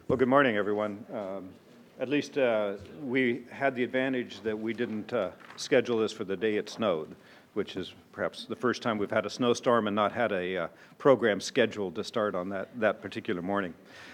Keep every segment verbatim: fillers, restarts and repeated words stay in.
Well, good morning, everyone. Um, at least uh, we had the advantage that we didn't uh, schedule this for the day it snowed, which is perhaps the first time we've had a snowstorm and not had a uh, program scheduled to start on that, that particular morning.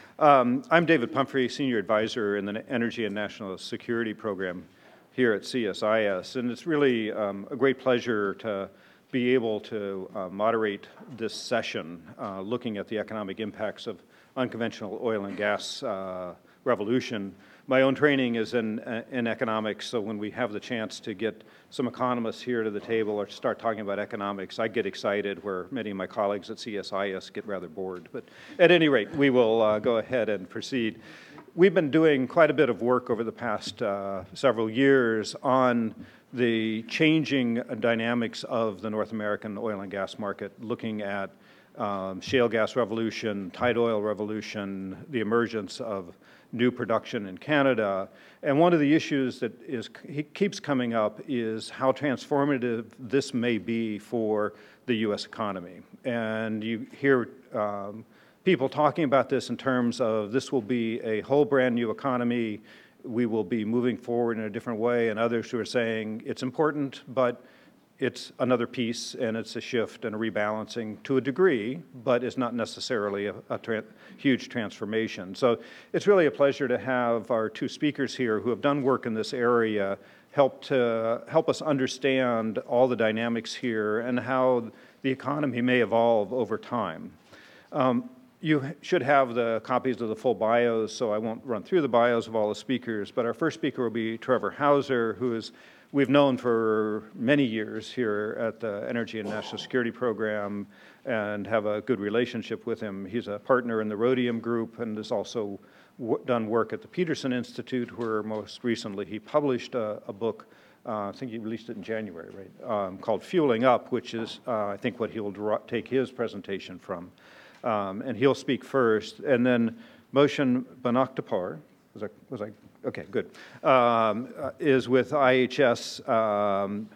Um, I'm David Pumphrey, Senior Advisor in the Energy and National Security Program here at C S I S, and it's really um, a great pleasure to be able to uh, moderate this session uh, looking at the economic impacts of unconventional oil and gas uh, revolution. My own training is in, uh, in economics, so when we have the chance to get some economists here to the table or start talking about economics, I get excited, where many of my colleagues at C S I S get rather bored. But at any rate, we will uh, go ahead and proceed. We've been doing quite a bit of work over the past uh, several years on the changing dynamics of the North American oil and gas market, looking at um, shale gas revolution, tight oil revolution, the emergence of new production in Canada. And one of the issues that is keeps coming up is how transformative this may be for the U S economy. And you hear um, people talking about this in terms of this will be a whole brand new economy, we will be moving forward in a different way, and others who are saying it's important, but it's another piece, and it's a shift and a rebalancing to a degree, but it's not necessarily a, a tra huge transformation. So it's really a pleasure to have our two speakers here who have done work in this area help to help us understand all the dynamics here and how the economy may evolve over time. Um, You should have the copies of the full bios, so I won't run through the bios of all the speakers, but our first speaker will be Trevor Hauser, who is we've known for many years here at the Energy and National Security Program and have a good relationship with him. He's a partner in the Rhodium Group and has also w done work at the Peterson Institute, where most recently he published a, a book, uh, I think he released it in January, right, um, called Fueling Up, which is, uh, I think, what he'll take his presentation from. Um, and he'll speak first, and then Mohsen Bonakhtapar, was I, was I, okay, good, um, uh, is with I H S um,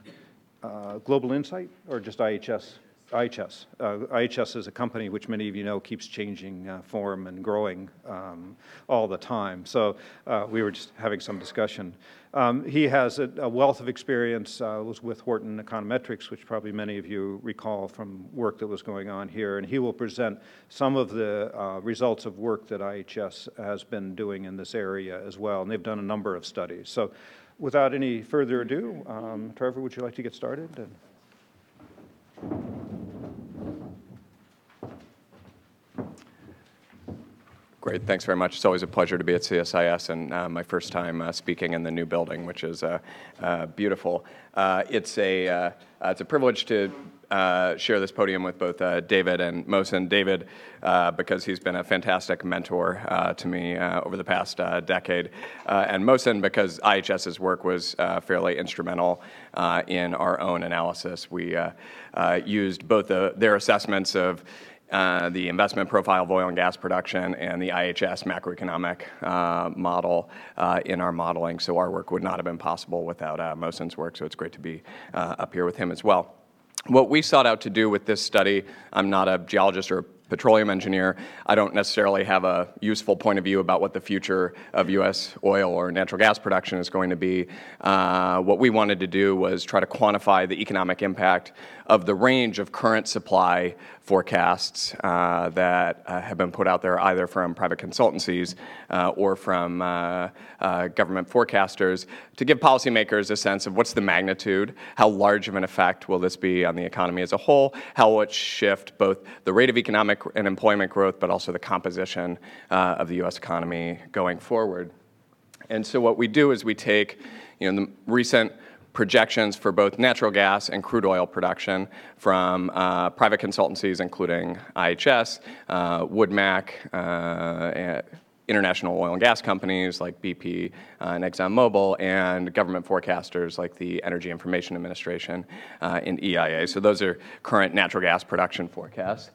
uh, Global Insight, or just I H S? I H S. Uh, I H S is a company which many of you know keeps changing uh, form and growing um, all the time. So uh, we were just having some discussion. Um, he has a, a wealth of experience, uh, was with Wharton Econometrics, which probably many of you recall from work that was going on here, and he will present some of the uh, results of work that I H S has been doing in this area as well, and they've done a number of studies. So without any further ado, um, Trevor, would you like to get started? And Great, thanks very much. It's always a pleasure to be at C S I S, and uh, my first time uh, speaking in the new building, which is uh, uh, beautiful. Uh, it's a uh, uh, it's a privilege to uh, share this podium with both uh, David and Mohsen. David, uh, because he's been a fantastic mentor uh, to me uh, over the past uh, decade, uh, and Mohsen, because IHS's work was uh, fairly instrumental uh, in our own analysis. We uh, uh, used both the, their assessments of Uh, the investment profile of oil and gas production and the I H S macroeconomic uh, model uh, in our modeling. So our work would not have been possible without uh, Mohsen's work, so it's great to be uh, up here with him as well. What we sought out to do with this study, I'm not a geologist or a petroleum engineer. I don't necessarily have a useful point of view about what the future of U S oil or natural gas production is going to be. Uh, what we wanted to do was try to quantify the economic impact of the range of current supply forecasts uh, that uh, have been put out there either from private consultancies uh, or from uh, uh, government forecasters to give policymakers a sense of what's the magnitude, how large of an effect will this be on the economy as a whole, how will it shift both the rate of economic and employment growth, but also the composition uh, of the U S economy going forward. And so what we do is we take, you know, the recent projections for both natural gas and crude oil production from uh, private consultancies, including I H S, uh, Woodmac, uh, international oil and gas companies like B P uh, and ExxonMobil, and government forecasters like the Energy Information Administration uh, and E I A. So those are current natural gas production forecasts.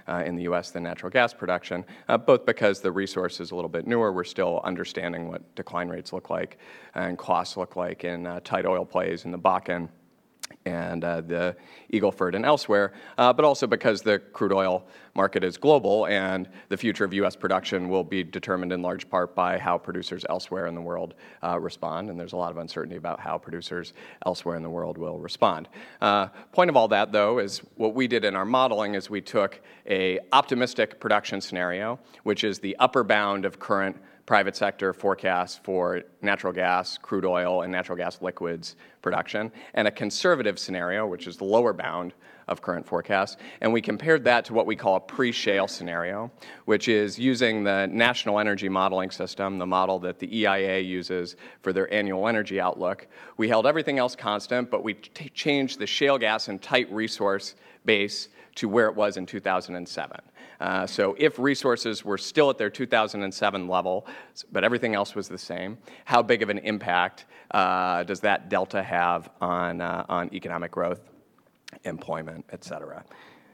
uh, in the U S than natural gas production, uh, both because the resource is a little bit newer. We're still understanding what decline rates look like and costs look like in uh, tight oil plays in the Bakken and uh, the Eagle Ford and elsewhere, uh, but also because the crude oil market is global and the future of U S production will be determined in large part by how producers elsewhere in the world uh, respond, and there's a lot of uncertainty about how producers elsewhere in the world will respond. Uh, point of all that, though, is what we did in our modeling is we took a optimistic production scenario, which is the upper bound of current private sector forecasts for natural gas, crude oil, and natural gas liquids production, and a conservative scenario, which is the lower bound of current forecasts. And we compared that to what we call a pre-shale scenario, which is using the National Energy Modeling System, the model that the E I A uses for their annual energy outlook. We held everything else constant, but we t- changed the shale gas and tight resource base to where it was in two thousand seven. Uh, so if resources were still at their two thousand seven level, but everything else was the same, how big of an impact uh, does that delta have on, uh, on economic growth, employment, et cetera?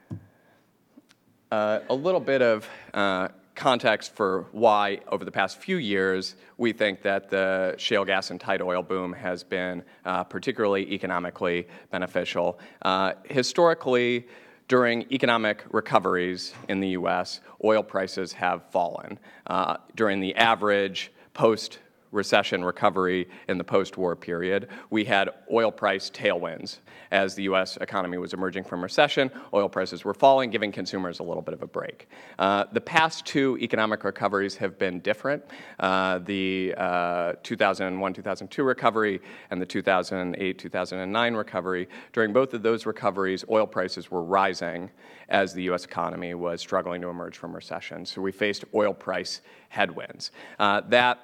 Uh, a little bit of uh, context for why, over the past few years, we think that the shale gas and tight oil boom has been uh, particularly economically beneficial. Uh, historically, during economic recoveries in the U S, oil prices have fallen. Uh, during the average post-recession recovery in the post-war period, we had oil price tailwinds. As the U S economy was emerging from recession, oil prices were falling, giving consumers a little bit of a break. Uh, the past two economic recoveries have been different. Uh, the uh, two thousand one, two thousand two recovery and the two thousand eight, two thousand nine recovery. During both of those recoveries, oil prices were rising as the U S economy was struggling to emerge from recession. So we faced oil price headwinds. Uh, that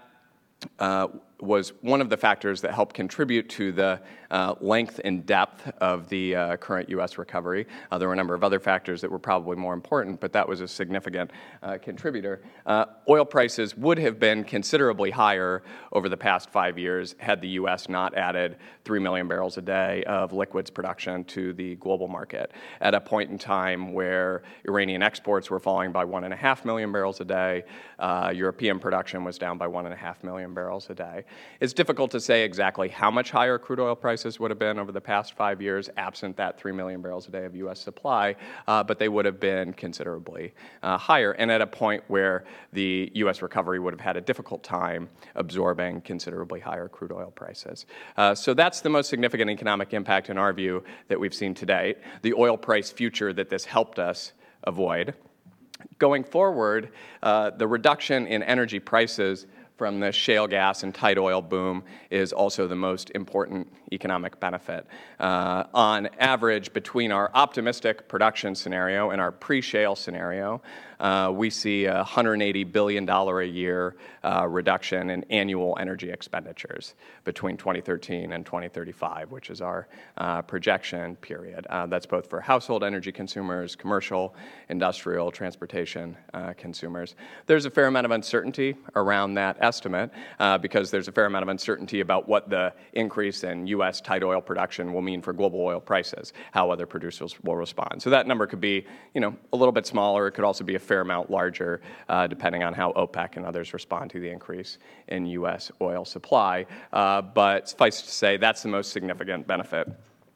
uh, was one of the factors that helped contribute to the uh, length and depth of the uh, current U S recovery. Uh, there were a number of other factors that were probably more important, but that was a significant uh, contributor. Uh, oil prices would have been considerably higher over the past five years had the U S not added three million barrels a day of liquids production to the global market at a point in time where Iranian exports were falling by one and a half million barrels a day. Uh, European production was down by one and a half million barrels a day. It's difficult to say exactly how much higher crude oil prices would have been over the past five years absent that three million barrels a day of U S supply, uh, but they would have been considerably uh, higher, and at a point where the U S recovery would have had a difficult time absorbing considerably higher crude oil prices. Uh, so that's the most significant economic impact in our view that we've seen to date, the oil price future that this helped us avoid. Going forward, uh, the reduction in energy prices from the shale gas and tight oil boom is also the most important economic benefit. Uh, on average, between our optimistic production scenario and our pre-shale scenario, uh, we see a one hundred eighty billion dollars a year uh, reduction in annual energy expenditures between twenty thirteen and twenty thirty-five, which is our uh, projection period. Uh, that's both for household energy consumers, commercial, industrial, transportation uh, consumers. There's a fair amount of uncertainty around that estimate uh, because there's a fair amount of uncertainty about what the increase in U S tight oil production will mean for global oil prices, how other producers will respond. So that number could be, you know, a little bit smaller. It could also be a fair amount larger, uh, depending on how OPEC and others respond to the increase in U S oil supply. Uh, but suffice to say, that's the most significant benefit.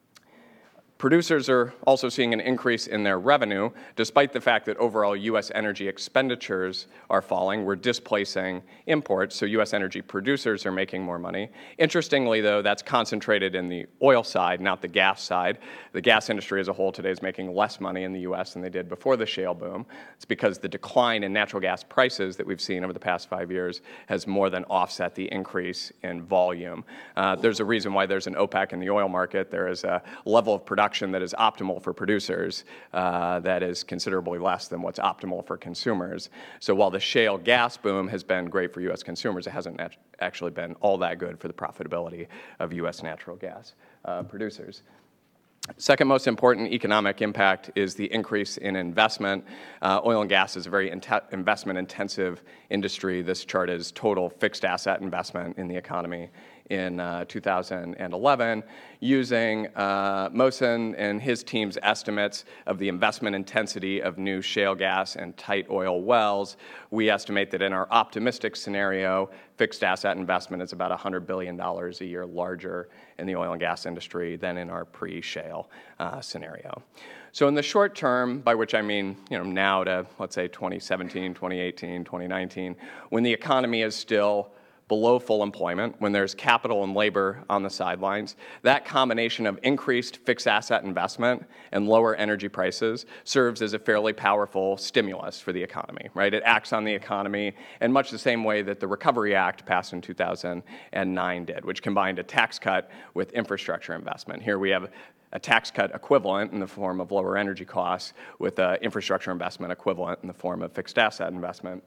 Producers are also seeing an increase in their revenue, despite the fact that overall U S energy expenditures are falling. We're displacing imports, so U S energy producers are making more money. Interestingly, though, that's concentrated in the oil side, not the gas side. The gas industry as a whole today is making less money in the U S than they did before the shale boom. It's because the decline in natural gas prices that we've seen over the past five years has more than offset the increase in volume. Uh, there's a reason why there's an OPEC in the oil market. There is a level of production that is optimal for producers uh, that is considerably less than what's optimal for consumers. So while the shale gas boom has been great for U S consumers, it hasn't nat- actually been all that good for the profitability of U S natural gas uh, producers. Second most important economic impact is the increase in investment. Uh, oil and gas is a very in- investment-intensive industry. This chart is total fixed asset investment in the economy in uh, two thousand eleven, using uh, Mohsen and his team's estimates of the investment intensity of new shale gas and tight oil wells. We estimate that in our optimistic scenario, fixed asset investment is about one hundred billion dollars a year larger in the oil and gas industry than in our pre-shale uh, scenario. So in the short term, by which I mean, you know, now to, let's say, twenty seventeen, twenty eighteen, twenty nineteen, when the economy is still below full employment, when there's capital and labor on the sidelines, that combination of increased fixed asset investment and lower energy prices serves as a fairly powerful stimulus for the economy, right? It acts on the economy in much the same way that the Recovery Act passed in two thousand nine did, which combined a tax cut with infrastructure investment. Here we have a tax cut equivalent in the form of lower energy costs with uh, infrastructure investment equivalent in the form of fixed asset investment.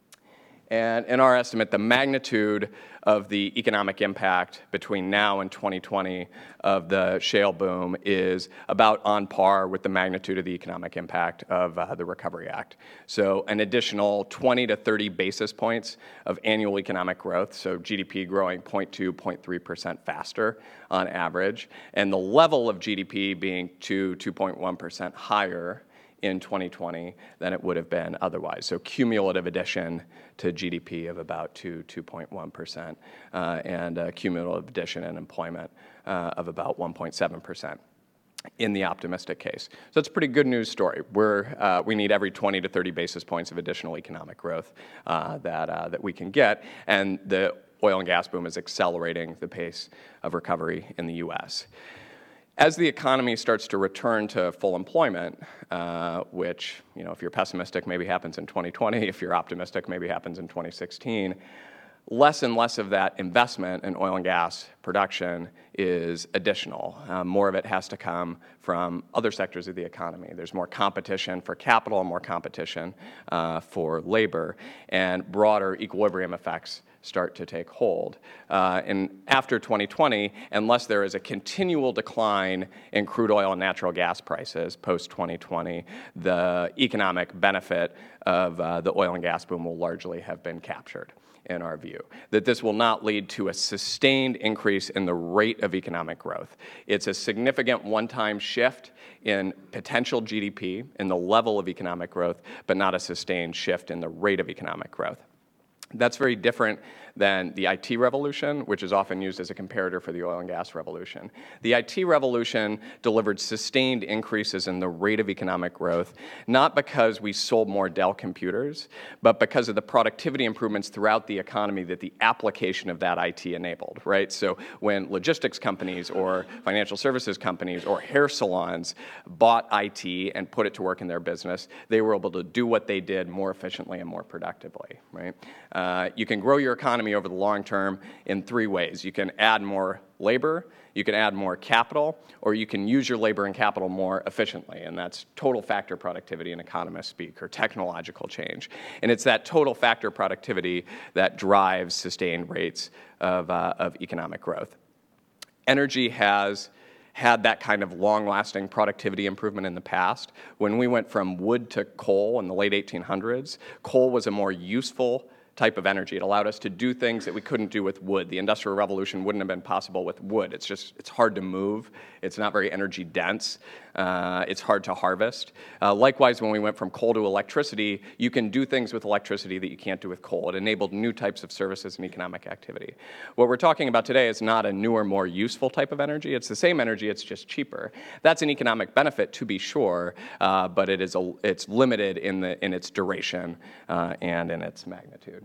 And in our estimate, the magnitude of the economic impact between now and twenty twenty of the shale boom is about on par with the magnitude of the economic impact of uh, the Recovery Act. So an additional twenty to thirty basis points of annual economic growth, so G D P growing zero point two, zero point three percent faster on average, and the level of G D P being two, two point one percent higher in twenty twenty than it would have been otherwise. So cumulative addition to G D P of about two, two point one percent, uh, and uh, cumulative addition in employment uh, of about one point seven percent in the optimistic case. So it's a pretty good news story. We're, uh, we need every twenty to thirty basis points of additional economic growth uh, that, uh, that we can get, and the oil and gas boom is accelerating the pace of recovery in the U S. As the economy starts to return to full employment, uh, which, you know, if you're pessimistic, maybe happens in twenty twenty, if you're optimistic, maybe happens in twenty sixteen, less and less of that investment in oil and gas production is additional. Um, more of it has to come from other sectors of the economy. There's more competition for capital and more competition uh, for labor, and broader equilibrium effects start to take hold. Uh, and after twenty twenty, unless there is a continual decline in crude oil and natural gas prices post twenty twenty, the economic benefit of uh, the oil and gas boom will largely have been captured, in our view. That this will not lead to a sustained increase in the rate of economic growth. It's a significant one-time shift in potential G D P, in the level of economic growth, but not a sustained shift in the rate of economic growth. That's very different than the I T revolution, which is often used as a comparator for the oil and gas revolution. The I T revolution delivered sustained increases in the rate of economic growth, not because we sold more Dell computers, but because of the productivity improvements throughout the economy that the application of that I T enabled, right? So when logistics companies or financial services companies or hair salons bought I T and put it to work in their business, they were able to do what they did more efficiently and more productively, right? Uh, you can grow your economy over the long term in three ways. You can add more labor, you can add more capital, or you can use your labor and capital more efficiently, and that's total factor productivity in economists speak, or technological change. And it's that total factor productivity that drives sustained rates of, uh, of economic growth. Energy has had that kind of long-lasting productivity improvement in the past. When we went from wood to coal in the late eighteen hundreds, coal was a more useful type of energy. It allowed us to do things that we couldn't do with wood. The Industrial Revolution wouldn't have been possible with wood. It's just, it's hard to move. It's not very energy dense. Uh, it's hard to harvest. Uh, likewise, when we went from coal to electricity, you can do things with electricity that you can't do with coal. It enabled new types of services and economic activity. What we're talking about today is not a newer, more useful type of energy. It's the same energy, it's just cheaper. That's an economic benefit, to be sure, uh, but it is a, it's limited in, the, in its duration uh, and in its magnitude.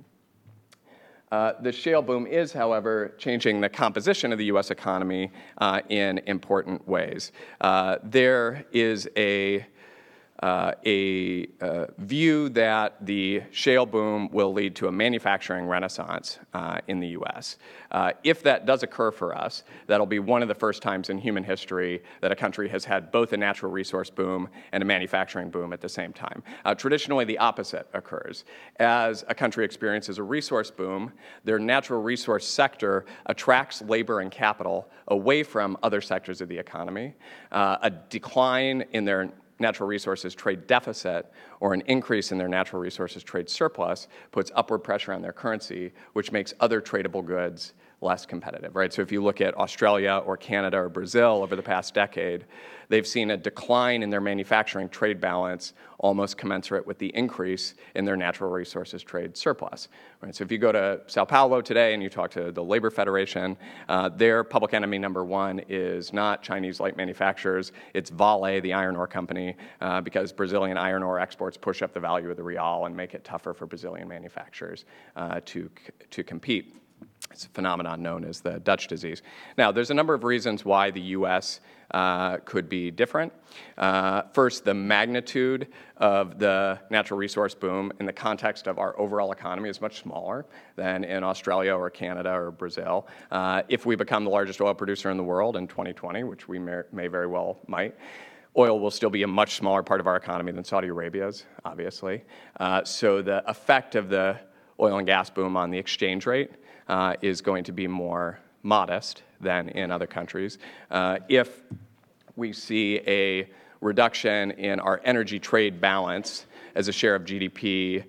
Uh, the shale boom is, however, changing the composition of the U S economy uh, in important ways. Uh, there is a Uh, a uh, view that the shale boom will lead to a manufacturing renaissance uh, in the U S. Uh, if that does occur for us, that'll be one of the first times in human history that a country has had both a natural resource boom and a manufacturing boom at the same time. Uh, traditionally, the opposite occurs. As a country experiences a resource boom, their natural resource sector attracts labor and capital away from other sectors of the economy. Uh, a decline in their natural resources trade deficit or an increase in their natural resources trade surplus puts upward pressure on their currency, which makes other tradable goods less competitive, right? So if you look at Australia or Canada or Brazil over the past decade, they've seen a decline in their manufacturing trade balance almost commensurate with the increase in their natural resources trade surplus, right? So if you go to Sao Paulo today and you talk to the Labor Federation, uh, their public enemy number one is not Chinese light manufacturers, it's Vale, the iron ore company, uh, because Brazilian iron ore exports push up the value of the real and make it tougher for Brazilian manufacturers uh, to, to compete. It's a phenomenon known as the Dutch disease. Now, there's a number of reasons why the U S uh, could be different. Uh, first, the magnitude of the natural resource boom in the context of our overall economy is much smaller than in Australia or Canada or Brazil. Uh, if we become the largest oil producer in the world in twenty twenty, which we may, may very well might, oil will still be a much smaller part of our economy than Saudi Arabia's, obviously. Uh, so the effect of the oil and gas boom on the exchange rate Uh, is going to be more modest than in other countries. Uh, if we see a reduction in our energy trade balance as a share of G D P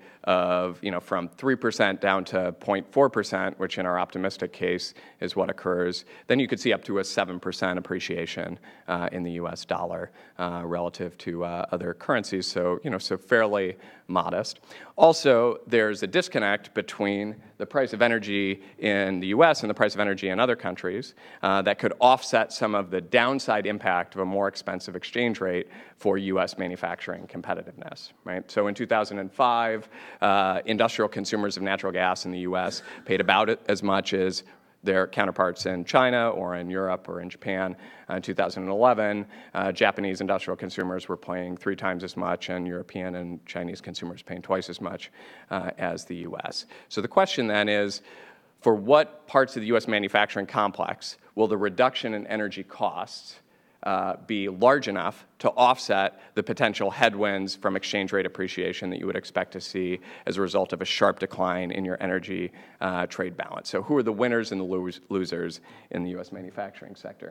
of, you know, from three percent down to zero point four percent, which in our optimistic case is what occurs, then you could see up to a seven percent appreciation uh, in the U S dollar uh, relative to uh, other currencies, so, you know, so fairly modest. Also, there's a disconnect between the price of energy in the U S and the price of energy in other countries uh, that could offset some of the downside impact of a more expensive exchange rate for U S manufacturing competitiveness, right? So in two thousand five, uh, industrial consumers of natural gas in the U S paid about as much as their counterparts in China or in Europe or in Japan. Uh, in two thousand eleven, uh, Japanese industrial consumers were paying three times as much, and European and Chinese consumers paying twice as much uh, as the U S. So the question then is, for what parts of the U S manufacturing complex will the reduction in energy costs Uh, be large enough to offset the potential headwinds from exchange rate appreciation that you would expect to see as a result of a sharp decline in your energy uh, trade balance? So who are the winners and the lose losers in the U S manufacturing sector?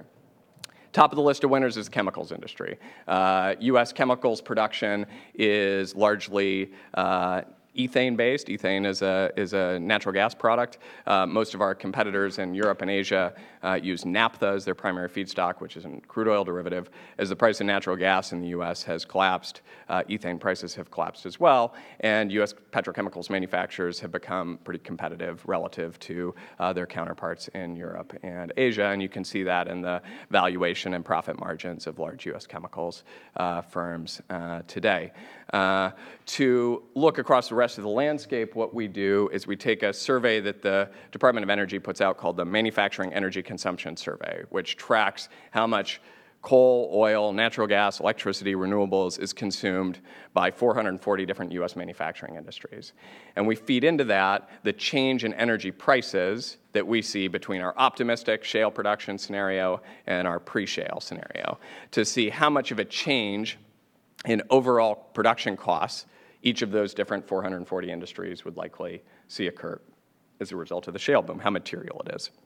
Top of the list of winners is the chemicals industry. Uh, U S chemicals production is largely uh, ethane-based. Ethane is a, is a natural gas product. Uh, most of our competitors in Europe and Asia uh, use naphtha as their primary feedstock, which is a crude oil derivative. As the price of natural gas in the U S has collapsed, uh, ethane prices have collapsed as well, and U S petrochemicals manufacturers have become pretty competitive relative to uh, their counterparts in Europe and Asia, and you can see that in the valuation and profit margins of large U S chemicals uh, firms uh, today. Uh, to look across the rest of the landscape, what we do is we take a survey that the Department of Energy puts out called the Manufacturing Energy Consumption Survey, which tracks how much coal, oil, natural gas, electricity, renewables is consumed by four hundred forty different U S manufacturing industries. And we feed into that the change in energy prices that we see between our optimistic shale production scenario and our pre-shale scenario to see how much of a change in overall production costs each of those different four hundred forty industries would likely see occur as a result of the shale boom, how material it is.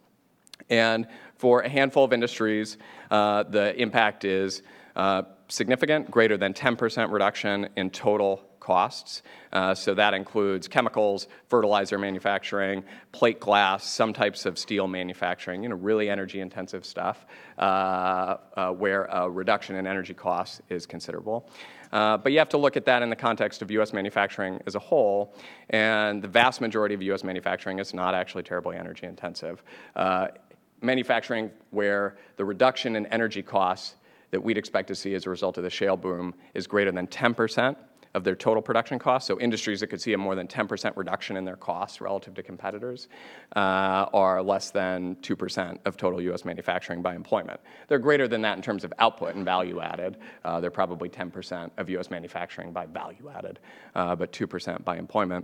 And for a handful of industries, uh, the impact is uh, significant, greater than ten percent reduction in total costs. Uh, so that includes chemicals, fertilizer manufacturing, plate glass, some types of steel manufacturing, you know, really energy-intensive stuff, uh, uh, where a reduction in energy costs is considerable. Uh, but you have to look at that in the context of U S manufacturing as a whole, and the vast majority of U S manufacturing is not actually terribly energy-intensive. Uh, manufacturing where the reduction in energy costs that we'd expect to see as a result of the shale boom is greater than ten percent of their total production costs. So industries that could see a more than ten percent reduction in their costs relative to competitors uh, are less than two percent of total U S manufacturing by employment. They're greater than that in terms of output and value added. Uh, they're probably ten percent of U S manufacturing by value added, uh, but two percent by employment.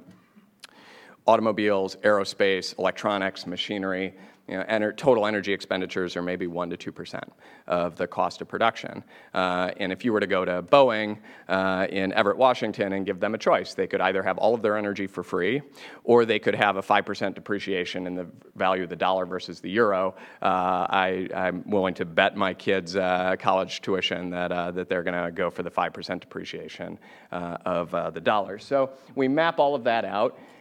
Automobiles, aerospace, electronics, machinery, you know, ener total energy expenditures are maybe one to two percent of the cost of production. Uh, and if you were to go to Boeing uh, in Everett, Washington, and give them a choice, they could either have all of their energy for free, or they could have a five percent depreciation in the value of the dollar versus the euro. Uh, I, I'm willing to bet my kids' uh, college tuition that, uh, that they're going to go for the five percent depreciation uh, of uh, the dollar. So we map all of that out.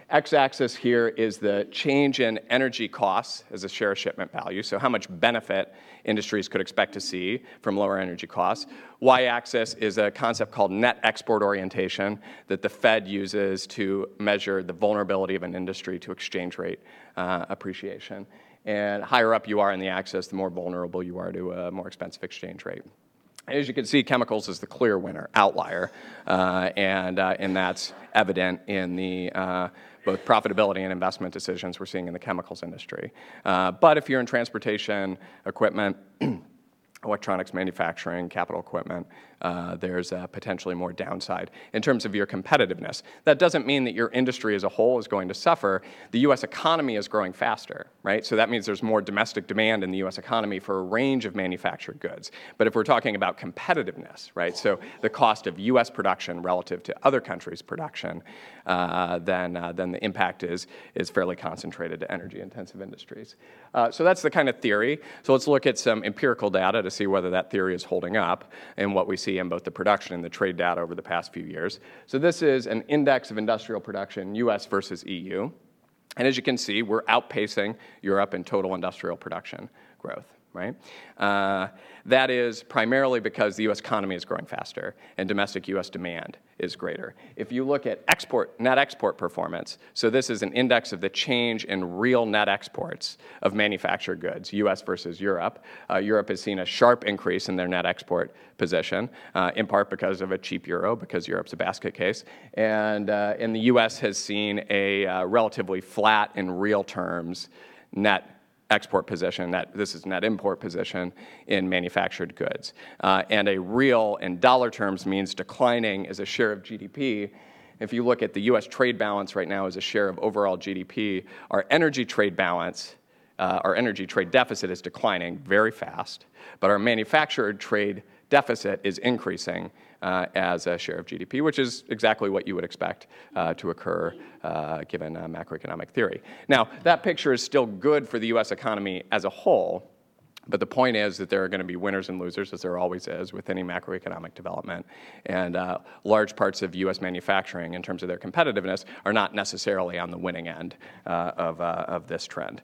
X-axis here is the change in energy costs as a share of shipment value, so how much benefit industries could expect to see from lower energy costs. Y-axis is a concept called net export orientation that the Fed uses to measure the vulnerability of an industry to exchange rate uh, appreciation. And higher up you are in the axis, the more vulnerable you are to a more expensive exchange rate. As you can see, chemicals is the clear winner, outlier, uh, and, uh, and that's evident in the uh, both profitability and investment decisions we're seeing in the chemicals industry. Uh, but if you're in transportation, equipment, electronics manufacturing, capital equipment, uh, there's uh, potentially more downside in terms of your competitiveness. That doesn't mean that your industry as a whole is going to suffer. The U S economy is growing faster, right? So that means there's more domestic demand in the U S economy for a range of manufactured goods. But if we're talking about competitiveness, right, so the cost of U S production relative to other countries' production, uh, then, uh, then the impact is, is fairly concentrated to energy-intensive industries. Uh, so that's the kind of theory. So let's look at some empirical data to see whether that theory is holding up and what we see in both the production and the trade data over the past few years. So this is an index of industrial production, U S versus E U. And as you can see, we're outpacing Europe in total industrial production growth, right? Uh, that is primarily because the U S economy is growing faster and domestic U S demand is greater. If you look at export, net export performance, so this is an index of the change in real net exports of manufactured goods, U S versus Europe. Uh, Europe has seen a sharp increase in their net export position, uh, in part because of a cheap euro, because Europe's a basket case. And, uh, and the U S has seen a uh, relatively flat in real terms net export position, net, this is net import position in manufactured goods. Uh, and a real in dollar terms means declining as a share of G D P. If you look at the U S trade balance right now as a share of overall G D P, our energy trade balance, uh, our energy trade deficit is declining very fast, but our manufactured trade deficit is increasing uh, as a share of G D P, which is exactly what you would expect uh, to occur uh, given uh, macroeconomic theory. Now, that picture is still good for the U S economy as a whole, but the point is that there are going to be winners and losers, as there always is with any macroeconomic development. And uh, large parts of U S manufacturing, in terms of their competitiveness, are not necessarily on the winning end uh, of, uh, of this trend.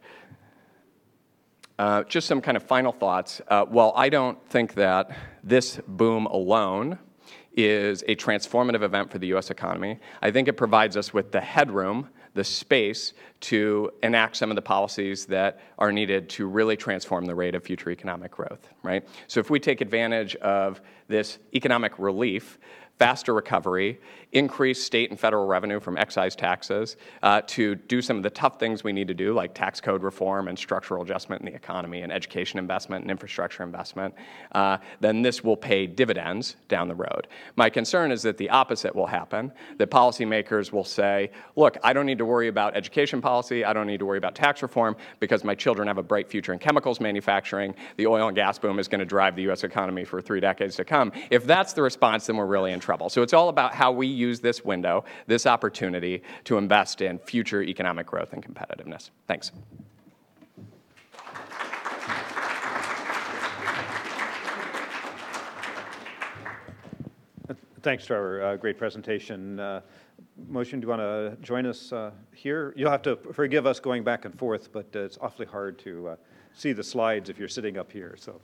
Uh, just some kind of final thoughts. Uh, well, I don't think that this boom alone is a transformative event for the U S economy. I think it provides us with the headroom, the space to enact some of the policies that are needed to really transform the rate of future economic growth, right? So if we take advantage of this economic relief, faster recovery, increase state and federal revenue from excise taxes uh, to do some of the tough things we need to do, like tax code reform and structural adjustment in the economy and education investment and infrastructure investment, uh, then this will pay dividends down the road. My concern is that the opposite will happen, that policymakers will say, look, I don't need to worry about education policy, I don't need to worry about tax reform because my children have a bright future in chemicals manufacturing, the oil and gas boom is going to drive the U S economy for three decades to come. If that's the response, then we're really in trouble. So it's all about how we use this window, this opportunity, to invest in future economic growth and competitiveness. Thanks. Thanks, Trevor. Uh, great presentation. Uh, Motion, do you want to join us uh, here? You'll have to forgive us going back and forth, but uh, it's awfully hard to uh, see the slides if you're sitting up here. So.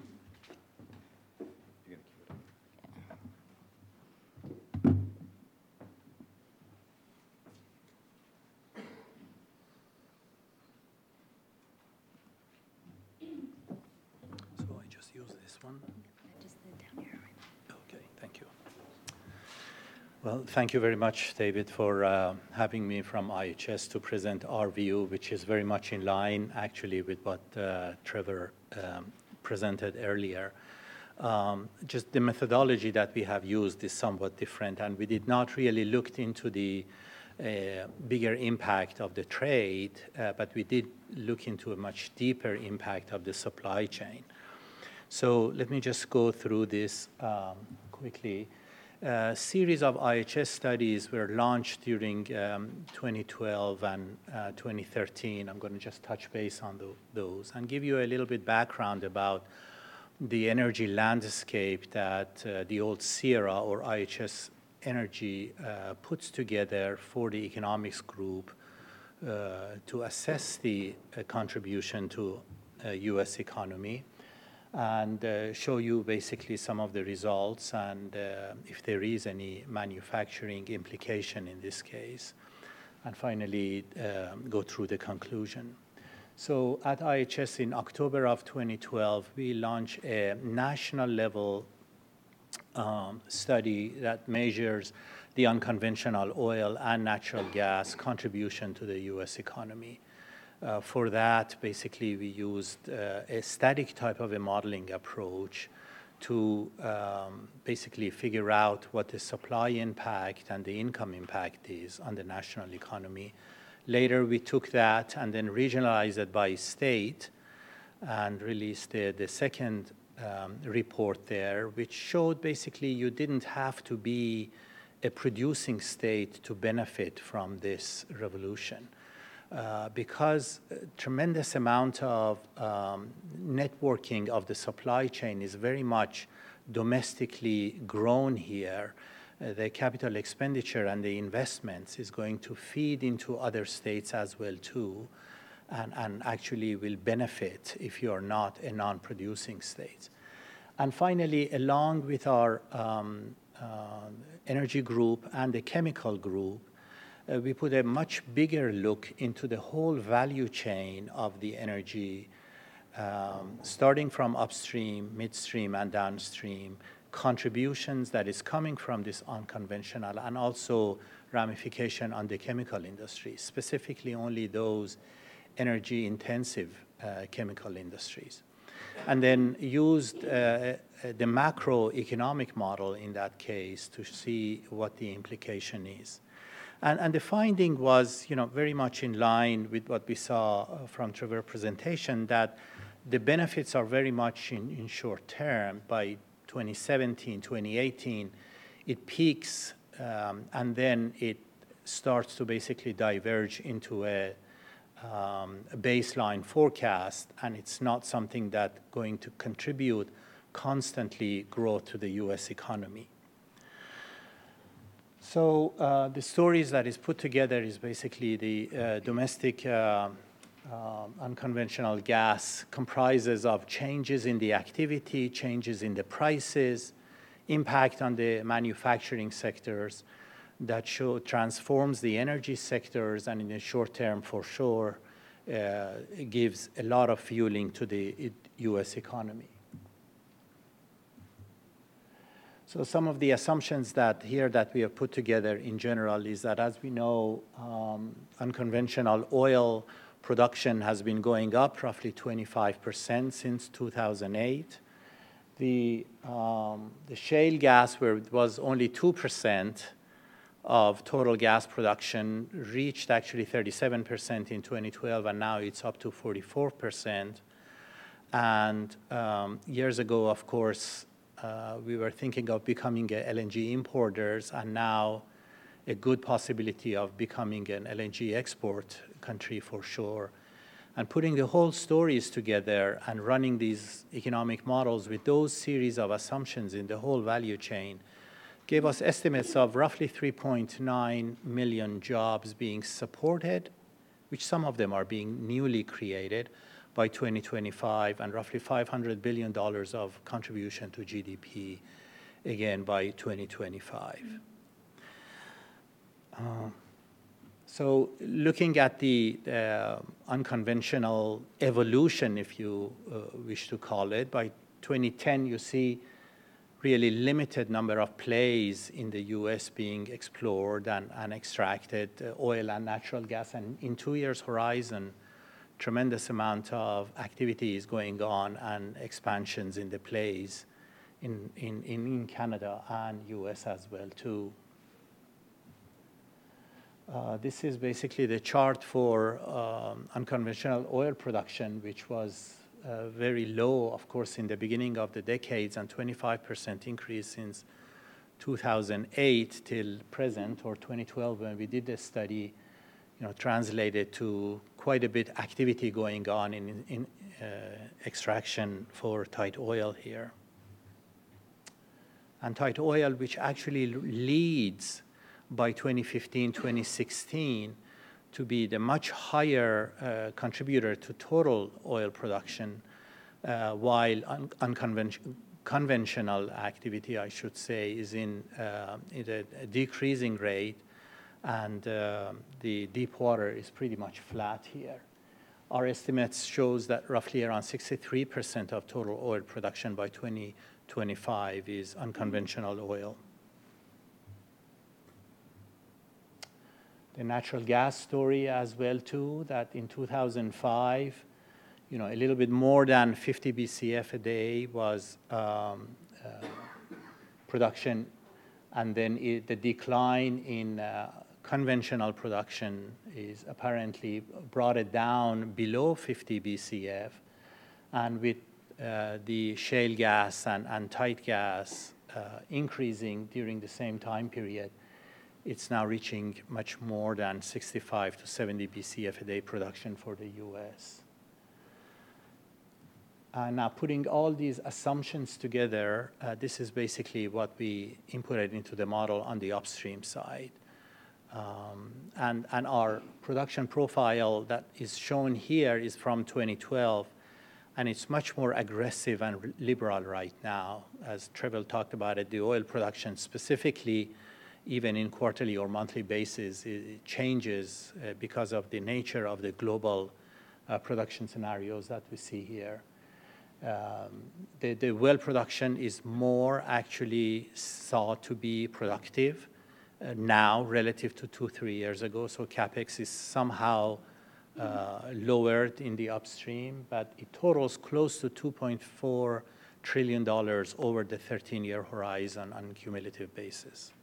Well, thank you very much, David, for uh, having me from I H S to present our view, which is very much in line, actually, with what uh, Trevor um, presented earlier. Um, just the methodology that we have used is somewhat different, and we did not really look into the uh, bigger impact of the trade, uh, but we did look into a much deeper impact of the supply chain. So let me just go through this um, quickly. A series of I H S studies were launched during um, twenty twelve and uh, twenty thirteen. I'm going to just touch base on the, those and give you a little bit background about the energy landscape that uh, the old SERA or I H S Energy uh, puts together for the economics group uh, to assess the uh, contribution to uh, U S economy and uh, show you basically some of the results and uh, if there is any manufacturing implication in this case, and finally um, go through the conclusion. So at I H S in October of twenty twelve, we launched a national level um, study that measures the unconventional oil and natural gas contribution to the U S economy. Uh, for that, basically, we used uh, a static type of a modeling approach to um, basically figure out what the supply impact and the income impact is on the national economy. Later, we took that and then regionalized it by state and released the, the second um, report there, which showed basically you didn't have to be a producing state to benefit from this revolution. Uh, because a tremendous amount of um, networking of the supply chain is very much domestically grown here. Uh, the capital expenditure and the investments is going to feed into other states as well too, and, and actually will benefit if you are not a non-producing state. And finally, along with our um, uh, energy group and the chemical group, Uh, we put a much bigger look into the whole value chain of the energy, um, starting from upstream, midstream, and downstream, contributions that is coming from this unconventional, and also ramification on the chemical industry, specifically only those energy-intensive uh, chemical industries. And then used uh, the macroeconomic model in that case to see what the implication is. And, and the finding was, you know, very much in line with what we saw from Trevor's presentation, that the benefits are very much in, in short term. By twenty seventeen, twenty eighteen, it peaks, um, and then it starts to basically diverge into a, um, a baseline forecast, and it's not something that's going to contribute constantly growth to the U S economy. So uh, the stories that is put together is basically the uh, domestic uh, uh, unconventional gas comprises of changes in the activity, changes in the prices, impact on the manufacturing sectors that show transforms the energy sectors, and in the short term for sure uh, gives a lot of fueling to the U S economy. So some of the assumptions that here that we have put together in general is that, as we know, um, unconventional oil production has been going up roughly twenty-five percent since two thousand eight. The, um, the shale gas, where it was only two percent of total gas production, reached actually thirty-seven percent in twenty twelve, and now it's up to forty-four percent. And um, years ago, of course, Uh, we were thinking of becoming a L N G importers, and now a good possibility of becoming an L N G export country for sure. And putting the whole stories together and running these economic models with those series of assumptions in the whole value chain gave us estimates of roughly three point nine million jobs being supported, which some of them are being newly created, by twenty twenty-five, and roughly five hundred billion dollars of contribution to G D P, again, by twenty twenty-five. Uh, so looking at the uh, unconventional evolution, if you uh, wish to call it, by twenty ten, you see really limited number of plays in the U S being explored and, and extracted, uh, oil and natural gas, and in two years horizon, tremendous amount of activity is going on and expansions in the plays in, in, in Canada and U S as well too. Uh, this is basically the chart for um, unconventional oil production, which was uh, very low, of course, in the beginning of the decades, and twenty-five percent increase since two thousand eight till present, or twenty twelve when we did this study, you know, translated to quite a bit activity going on in, in uh, extraction for tight oil here. and tight oil, which actually leads by twenty fifteen, twenty sixteen to be the much higher uh, contributor to total oil production, uh, while un unconventional conventional activity, I should say, is in, uh, in a, a decreasing rate, and uh, the deep water is pretty much flat here. Our estimates shows that roughly around sixty-three percent of total oil production by twenty twenty-five is unconventional oil. The natural gas story as well too, that in two thousand five, you know, a little bit more than fifty B C F a day was um, uh, production, and then it, the decline in uh, conventional production is apparently brought it down below fifty B C F, and with uh, the shale gas and, and tight gas uh, increasing during the same time period, it's now reaching much more than sixty-five to seventy B C F a day production for the U S. Uh, now, putting all these assumptions together, uh, this is basically what we inputted into the model on the upstream side. Um, and, and our production profile that is shown here is from twenty twelve, and it's much more aggressive and liberal right now. As Trevor talked about it, the oil production specifically, even in quarterly or monthly basis, it changes uh, because of the nature of the global uh, production scenarios that we see here. Um, the, the well production is more actually thought to be productive uh, now relative to two, three years ago. So CapEx is somehow uh, lowered in the upstream, but it totals close to two point four trillion dollars over the thirteen-year horizon on a cumulative basis.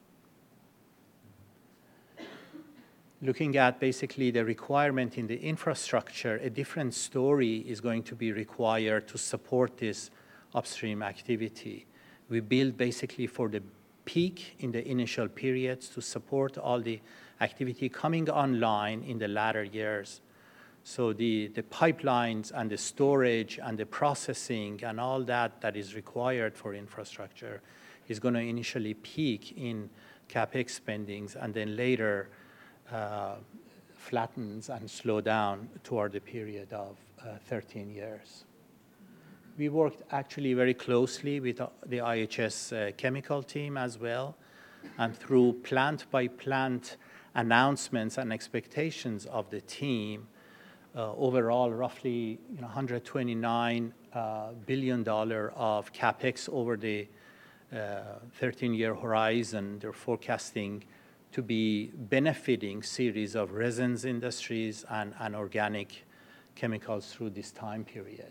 Looking at basically the requirement in the infrastructure, a different story is going to be required to support this upstream activity. We build basically for the peak in the initial periods to support all the activity coming online in the latter years. So the, the pipelines and the storage and the processing and all that that is required for infrastructure is going to initially peak in CapEx spendings, and then later Uh, flattens and slow down toward the period of uh, thirteen years. We worked actually very closely with uh, the I H S uh, chemical team as well, and through plant-by-plant announcements and expectations of the team, uh, overall roughly you know, one hundred twenty-nine uh, billion dollars of CapEx over the thirteen-year uh, horizon. They're forecasting to be benefiting series of resins industries and, and organic chemicals through this time period.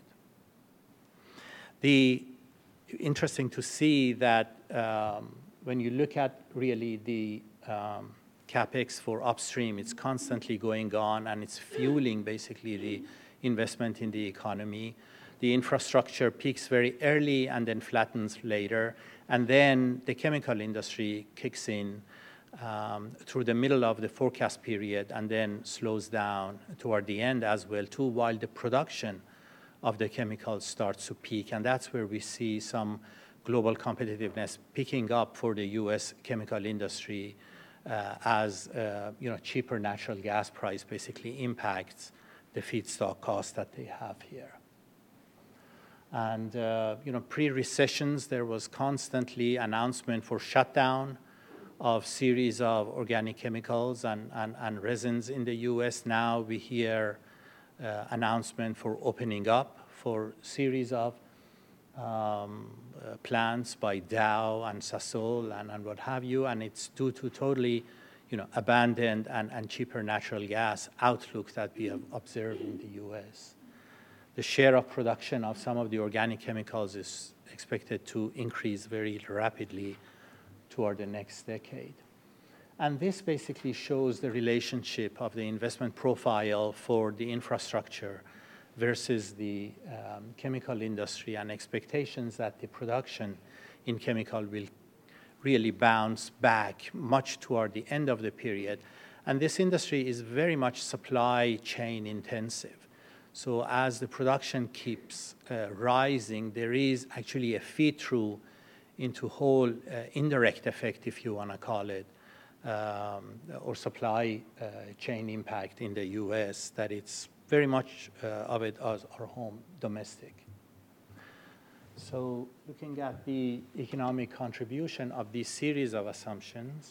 The interesting to see that um, when you look at really the um, CapEx for upstream, it's constantly going on, and it's fueling basically the investment in the economy. The infrastructure peaks very early and then flattens later, and then the chemical industry kicks in Um, through the middle of the forecast period and then slows down toward the end as well too, while the production of the chemicals starts to peak. And that's where we see some global competitiveness picking up for the U S chemical industry uh, as uh, you know, cheaper natural gas price basically impacts the feedstock cost that they have here. And uh, you know, pre-recessions, there was constantly announcement for shutdown of series of organic chemicals and, and, and resins in the U S. Now we hear uh, announcement for opening up for series of um, uh, plants by Dow and Sasol and, and what have you, and it's due to totally you know, abandoned and, and cheaper natural gas outlook that we have observed in the U S. The share of production of some of the organic chemicals is expected to increase very rapidly toward the next decade. And this basically shows the relationship of the investment profile for the infrastructure versus the um, chemical industry, and expectations that the production in chemical will really bounce back much toward the end of the period. And this industry is very much supply chain intensive. So as the production keeps uh, rising, there is actually a feed-through into whole uh, indirect effect, if you want to call it, um, or supply uh, chain impact in the U S, that it's very much uh, of it as our home domestic. So looking at the economic contribution of this series of assumptions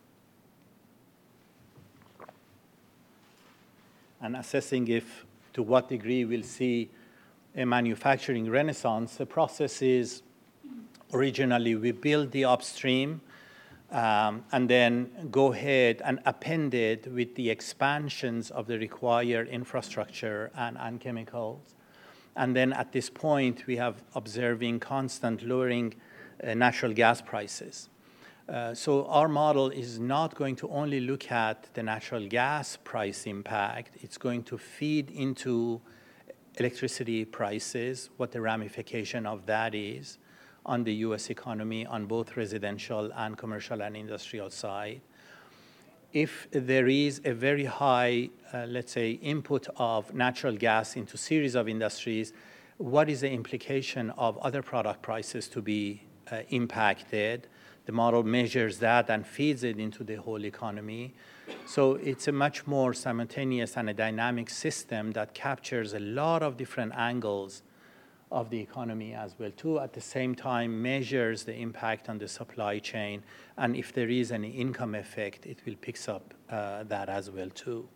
and assessing if to what degree we'll see a manufacturing renaissance, the process is originally we build the upstream um, and then go ahead and append it with the expansions of the required infrastructure and, and chemicals. And then at this point, we have observing constant lowering uh, natural gas prices. Uh, so our model is not going to only look at the natural gas price impact. It's going to feed into electricity prices, what the ramification of that is on the U S economy on both residential and commercial and industrial side. If there is a very high, uh, let's say, input of natural gas into series of industries, what is the implication of other product prices to be uh, impacted? The model measures that and feeds it into the whole economy. So it's a much more simultaneous and a dynamic system that captures a lot of different angles of the economy as well, too. At the same time, measures the impact on the supply chain, and if there is any income effect, it will pick up uh, that as well, too.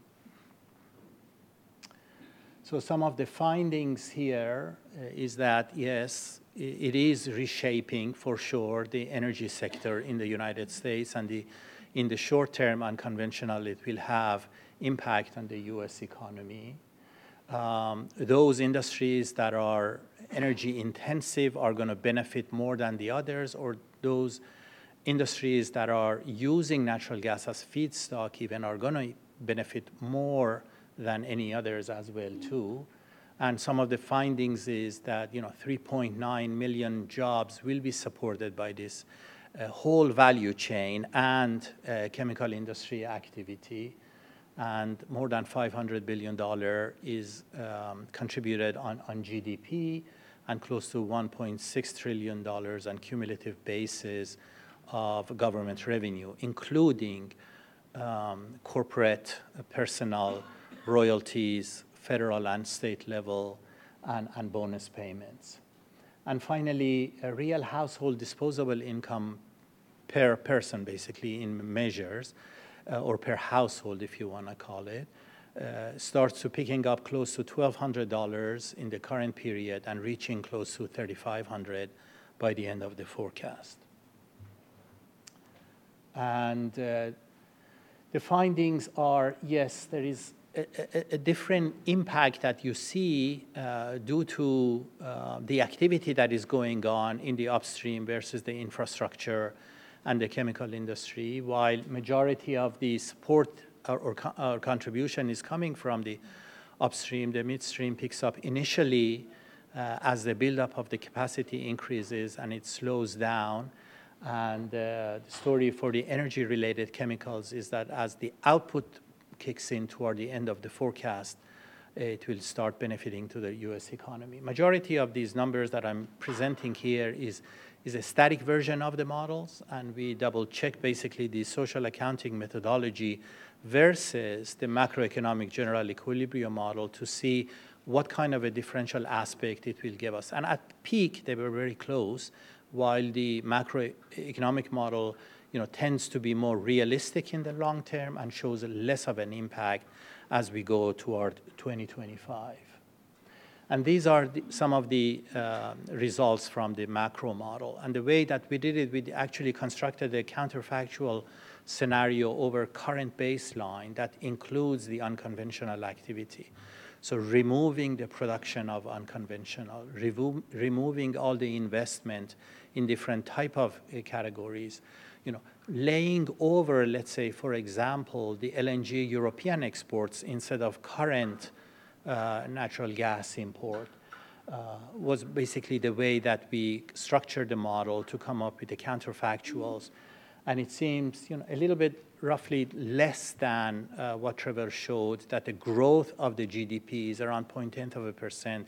So some of the findings here uh, is that, yes, it is reshaping, for sure, the energy sector in the United States, and the, in the short term, unconventional, it will have impact on the U S economy. Um, those industries that are energy intensive are going to benefit more than the others, or those industries that are using natural gas as feedstock even are going to benefit more than any others as well, too. And some of the findings is that, you know, three point nine million jobs will be supported by this uh, whole value chain and uh, chemical industry activity. And more than five hundred billion dollars is um, contributed on, on G D P, and close to one point six trillion dollars on cumulative basis of government revenue, including um, corporate uh, personnel, royalties, federal and state level, and, and bonus payments. And finally, a real household disposable income per person, basically, in measures, Uh, or per household, if you want to call it, uh, starts to picking up close to twelve hundred dollars in the current period and reaching close to thirty-five hundred dollars by the end of the forecast. And uh, the findings are, yes, there is a, a, a different impact that you see uh, due to uh, the activity that is going on in the upstream versus the infrastructure and the chemical industry, while majority of the support or, or, or contribution is coming from the upstream, the midstream picks up initially uh, as the buildup of the capacity increases and it slows down. And uh, the story for the energy-related chemicals is that as the output kicks in toward the end of the forecast, it will start benefiting to the U S economy. Majority of these numbers that I'm presenting here is is a static version of the models, and we double check basically the social accounting methodology versus the macroeconomic general equilibrium model to see what kind of a differential aspect it will give us. And at peak, they were very close, while the macroeconomic model, you know, tends to be more realistic in the long term and shows less of an impact as we go toward twenty twenty-five. And these are the, some of the uh, results from the macro model. And the way that we did it, we actually constructed a counterfactual scenario over current baseline that includes the unconventional activity. So removing the production of unconventional, remo removing all the investment in different type of uh, categories, you know, laying over, let's say, for example, the L N G European exports instead of current Uh, natural gas import uh, was basically the way that we structured the model to come up with the counterfactuals. And it seems, you know, a little bit roughly less than uh, what Trevor showed, that the growth of the G D P is around zero point one zero of a percent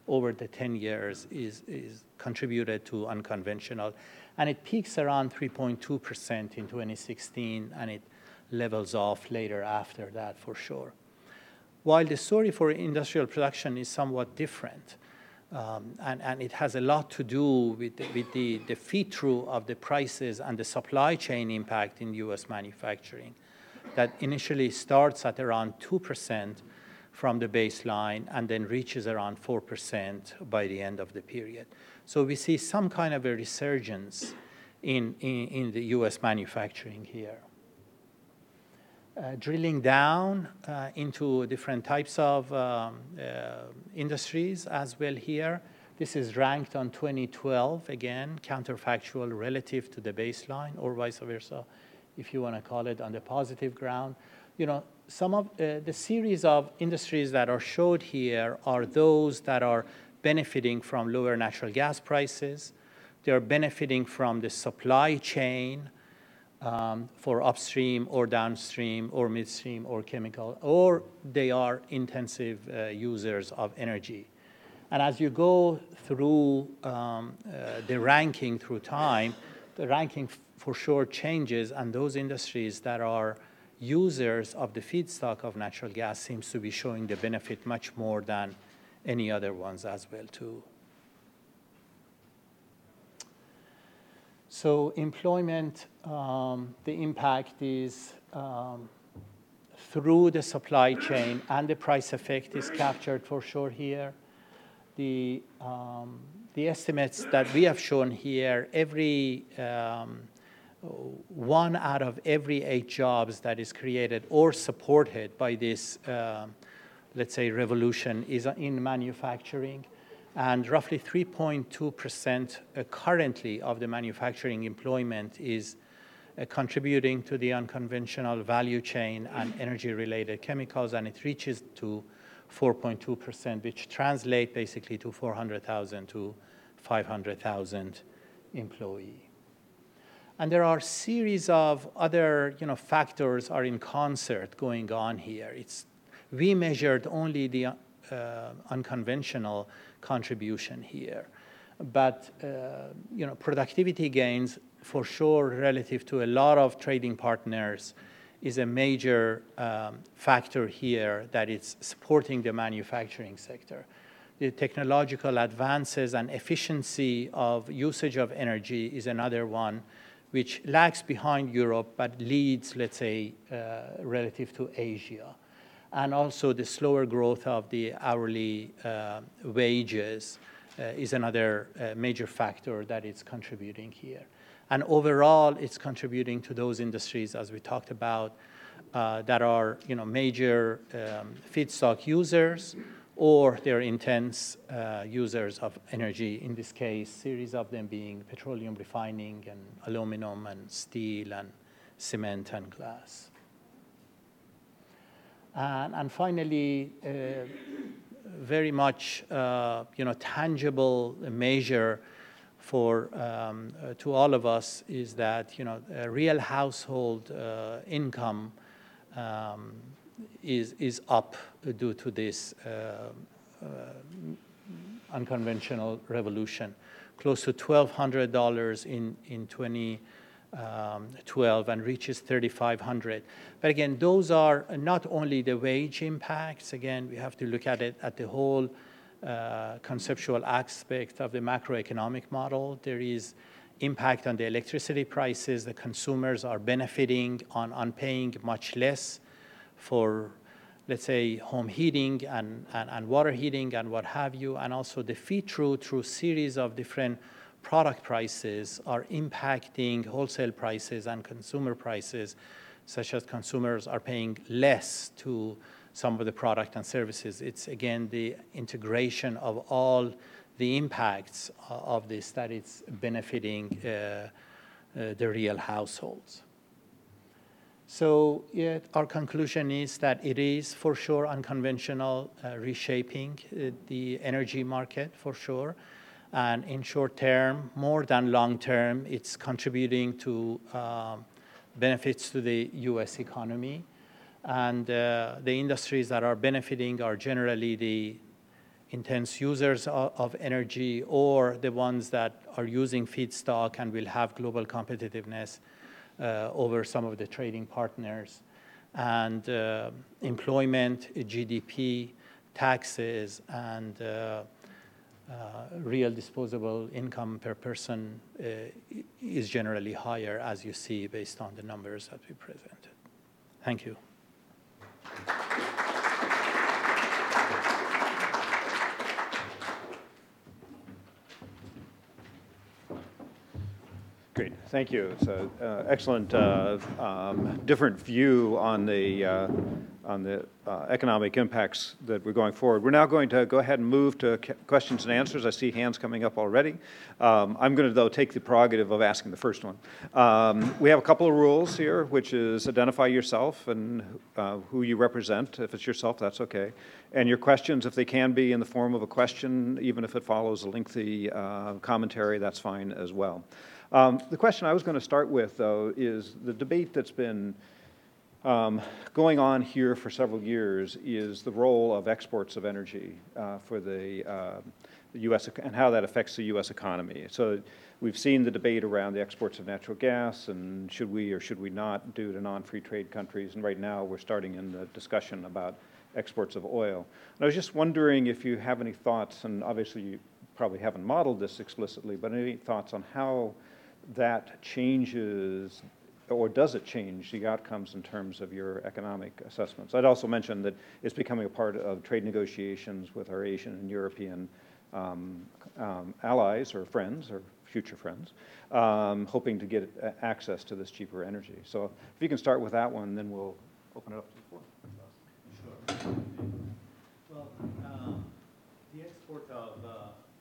over the ten years is, is contributed to unconventional. And it peaks around three point two percent in twenty sixteen, and it levels off later after that for sure. While the story for industrial production is somewhat different, um, and, and it has a lot to do with, the, with the, the feed-through of the prices and the supply chain impact in U S manufacturing that initially starts at around two percent from the baseline and then reaches around four percent by the end of the period. So we see some kind of a resurgence in, in, in the U S manufacturing here. Uh, drilling down uh, into different types of um, uh, industries as well here. This is ranked on twenty twelve, again, counterfactual relative to the baseline, or vice versa, if you want to call it on the positive ground. You know, some of uh, the series of industries that are showed here are those that are benefiting from lower natural gas prices. They're benefiting from the supply chain um, for upstream or downstream or midstream or chemical, or they are intensive uh, users of energy. And as you go through um, uh, the ranking through time, the ranking for sure changes, and those industries that are users of the feedstock of natural gas seems to be showing the benefit much more than any other ones as well too. So employment, um, the impact is um, through the supply chain, and the price effect is captured for sure here. The, um, the estimates that we have shown here, every um, one out of every eight jobs that is created or supported by this, uh, let's say, revolution is in manufacturing. And roughly three point two percent uh, currently of the manufacturing employment is uh, contributing to the unconventional value chain and energy-related chemicals, and it reaches to four point two percent, which translate basically to four hundred thousand to five hundred thousand employees. And there are a series of other, you know, factors are in concert going on here. It's, we measured only the uh, unconventional contribution here. But, uh, you know, productivity gains, for sure, relative to a lot of trading partners, is a major um, factor here that is supporting the manufacturing sector. The technological advances and efficiency of usage of energy is another one, which lags behind Europe but leads, let's say, uh, relative to Asia. And also the slower growth of the hourly uh, wages uh, is another uh, major factor that is contributing here. And overall, it's contributing to those industries, as we talked about, uh, that are, you know, major um, feedstock users, or they're intense uh, users of energy, in this case, series of them being petroleum refining and aluminum and steel and cement and glass. And, and finally, uh, very much, uh, you know, tangible measure for um, uh, to all of us is that, you know, a real household uh, income um, is is up due to this uh, uh, unconventional revolution, close to twelve hundred dollars in in twenty twelve and reaches thirty-five hundred. But again, those are not only the wage impacts. Again, we have to look at it at the whole uh, conceptual aspect of the macroeconomic model. There is impact on the electricity prices. The consumers are benefiting on, on paying much less for, let's say, home heating and, and, and water heating and what have you, and also the feed-through through series of different product prices are impacting wholesale prices and consumer prices, such as consumers are paying less to some of the product and services. It's, again, the integration of all the impacts of this that it's benefiting uh, uh, the real households. So yeah, our conclusion is that it is for sure unconventional uh, reshaping uh, the energy market for sure. And in short term, more than long term, it's contributing to um, benefits to the U S economy. And uh, the industries that are benefiting are generally the intense users of, of energy, or the ones that are using feedstock and will have global competitiveness uh, over some of the trading partners, and uh, employment, G D P, taxes, and uh, uh, real disposable income per person uh, is generally higher, as you see, based on the numbers that we presented. Thank you. Great, thank you. It's an uh, excellent, uh, um, different view on the uh, on the uh, economic impacts that we're going forward. We're now going to go ahead and move to questions and answers. I see hands coming up already. Um, I'm going to, though, take the prerogative of asking the first one. Um, we have a couple of rules here, which is identify yourself and uh, who you represent. If it's yourself, that's okay. And your questions, if they can be in the form of a question, even if it follows a lengthy uh, commentary, that's fine as well. Um, the question I was going to start with, though, is the debate that's been um, going on here for several years is the role of exports of energy uh, for the, uh, the U S and how that affects the U S economy. So we've seen the debate around the exports of natural gas and should we or should we not do to non-free trade countries. And right now we're starting in the discussion about exports of oil. And I was just wondering if you have any thoughts, and obviously you probably haven't modeled this explicitly, but any thoughts on how that changes, or does it change the outcomes in terms of your economic assessments? I'd also mention that it's becoming a part of trade negotiations with our Asian and European um, um, allies or friends or future friends, um, hoping to get access to this cheaper energy. So if you can start with that one, then we'll open it up to the floor. Sure. Well, um, the export of uh,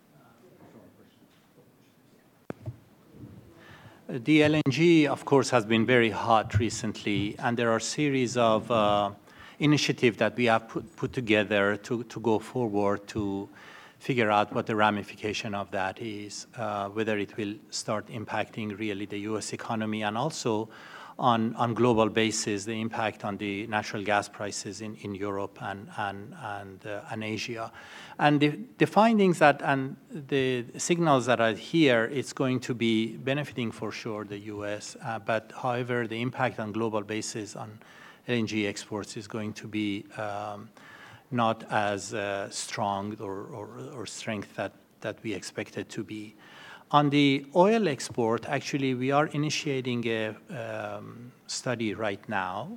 The L N G, of course, has been very hot recently, and there are a series of uh, initiatives that we have put, put together to, to go forward to figure out what the ramification of that is, uh, whether it will start impacting really the U S economy, and also on on global basis, the impact on the natural gas prices in, in Europe and, and, and, uh, and Asia. And the, the findings that and the signals that are here, it's going to be benefiting for sure the U S, uh, but however, the impact on global basis on L N G exports is going to be um, not as uh, strong or, or, or strength that, that we expect it to be. On the oil export, actually, we are initiating a um, study right now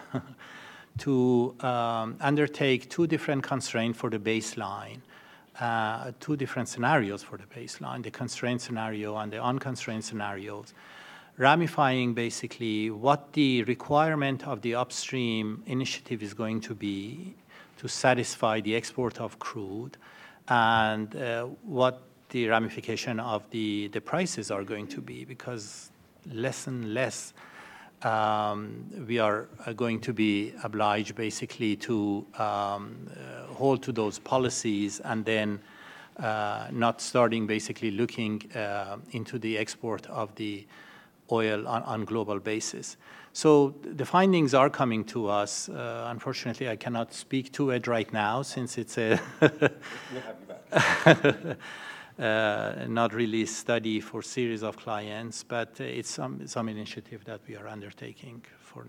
to um, undertake two different constraints for the baseline, uh, two different scenarios for the baseline, the constraint scenario and the unconstrained scenarios, ramifying basically what the requirement of the upstream initiative is going to be to satisfy the export of crude, and uh, what the ramification of the, the prices are going to be, because less and less um, we are going to be obliged basically to um, uh, hold to those policies and then uh, not starting basically looking uh, into the export of the oil on, on global basis. So the findings are coming to us. Uh, unfortunately, I cannot speak to it right now since it's a We'll have you back. Uh, not really study for series of clients, but uh, it's some, some initiative that we are undertaking for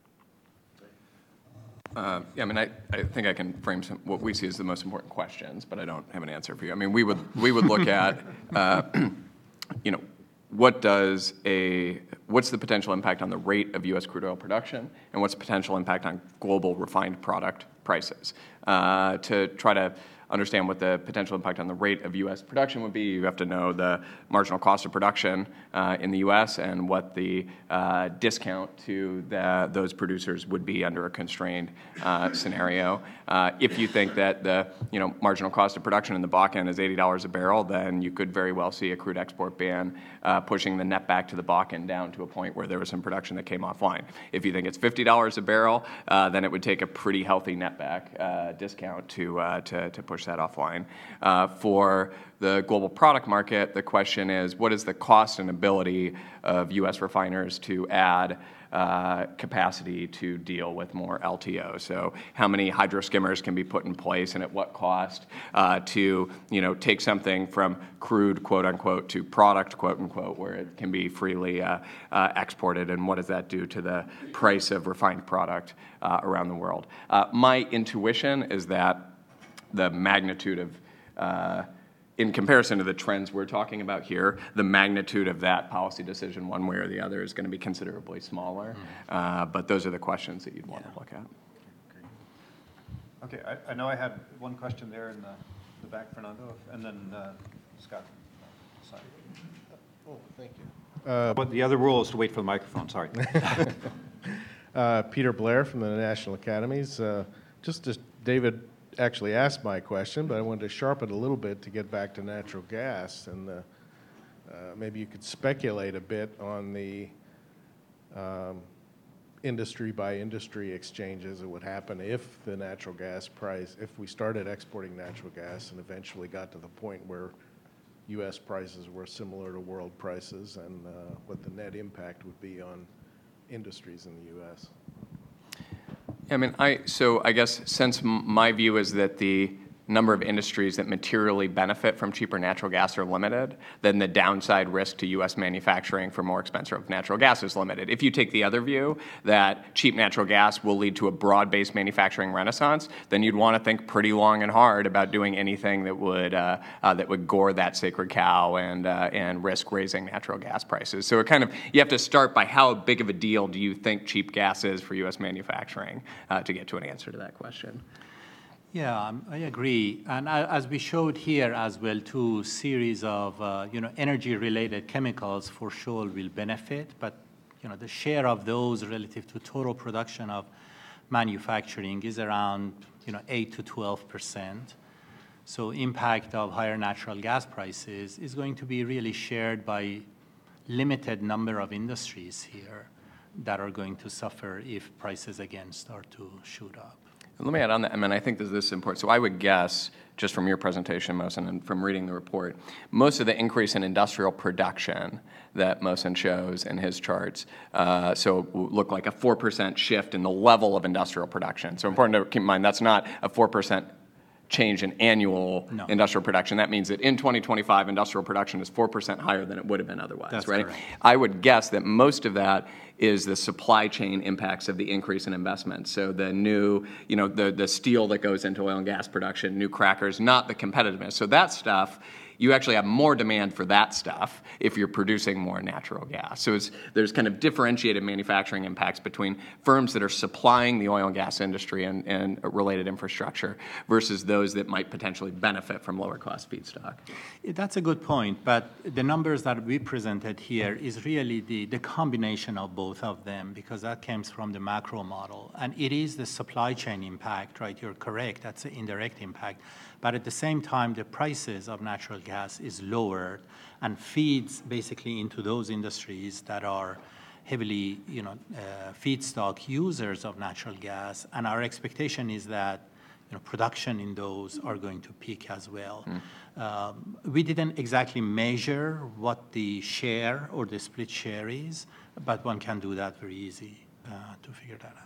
now. Uh, yeah, I mean, I, I think I can frame some, what we see as the most important questions, but I don't have an answer for you. I mean, we would, we would look at, uh, you know, what does a, what's the potential impact on the rate of U S crude oil production, and what's the potential impact on global refined product prices, uh, to try to understand what the potential impact on the rate of U S production would be. You have to know the marginal cost of production uh, in the U S and what the uh, discount to the, those producers would be under a constrained uh, scenario. Uh, if you think that the you know marginal cost of production in the Bakken is eighty dollars a barrel, then you could very well see a crude export ban uh, pushing the net back to the Bakken down to a point where there was some production that came offline. If you think it's fifty dollars a barrel, uh, then it would take a pretty healthy net back uh, discount to, uh, to, to push push that offline. Uh, for the global product market, the question is, what is the cost and ability of U S refiners to add uh, capacity to deal with more L T O? So how many hydroskimmers can be put in place, and at what cost uh, to, you know, take something from crude, quote unquote, to product, quote unquote, where it can be freely uh, uh, exported, and what does that do to the price of refined product uh, around the world? Uh, my intuition is that the magnitude of uh, in comparison to the trends we're talking about here, the magnitude of that policy decision one way or the other is going to be considerably smaller. Mm-hmm. uh, but those are the questions that you'd want yeah. to look at. Okay, I, I know I had one question there in the, the back, Fernando, and then uh, Scott. Sorry. Oh, thank you. Uh, but the other rule is to wait for the microphone, sorry. uh, Peter Blair from the National Academies. Uh, just as David actually asked my question, but I wanted to sharpen it a little bit to get back to natural gas, and uh, uh, maybe you could speculate a bit on the um, industry by industry exchanges that would happen if the natural gas price, if we started exporting natural gas and eventually got to the point where U S prices were similar to world prices, and uh, what the net impact would be on industries in the U S. I mean, I so I guess since my view is that the number of industries that materially benefit from cheaper natural gas are limited, then the downside risk to U S manufacturing for more expensive natural gas is limited. If you take the other view, that cheap natural gas will lead to a broad-based manufacturing renaissance, then you'd want to think pretty long and hard about doing anything that would uh, uh, that would gore that sacred cow and uh, and risk raising natural gas prices. So it kind of, you have to start by how big of a deal do you think cheap gas is for U S manufacturing uh, to get to an answer to that question. Yeah, um, I agree. And uh, as we showed here as well, two series of uh, you know energy-related chemicals for sure will benefit, but you know the share of those relative to total production of manufacturing is around you know eight to twelve percent. So impact of higher natural gas prices is going to be really shared by limited number of industries here that are going to suffer if prices again start to shoot up. Let me add on that. I mean, I think that this is important. So I would guess, just from your presentation, Mohsen, and from reading the report, most of the increase in industrial production that Mohsen shows in his charts, uh, so look like a four percent shift in the level of industrial production. So important to keep in mind, that's not a four percent change in annual no. industrial production. That means that in twenty twenty-five, industrial production is four percent higher than it would have been otherwise, That's right? correct. I would guess that most of that is the supply chain impacts of the increase in investment. So the new, you know, the, the steel that goes into oil and gas production, new crackers, not the competitiveness. So that stuff, you actually have more demand for that stuff if you're producing more natural gas. So it's, there's kind of differentiated manufacturing impacts between firms that are supplying the oil and gas industry and, and related infrastructure versus those that might potentially benefit from lower cost feedstock. That's a good point, but the numbers that we presented here is really the, the combination of both of them, because that comes from the macro model. And it is the supply chain impact, right? You're correct, that's the indirect impact. But at the same time, the prices of natural gas is lowered and feeds basically into those industries that are heavily, you know, uh, feedstock users of natural gas. And our expectation is that, you know, production in those are going to peak as well. Mm. Um, we didn't exactly measure what the share or the split share is, but one can do that very easy uh, to figure that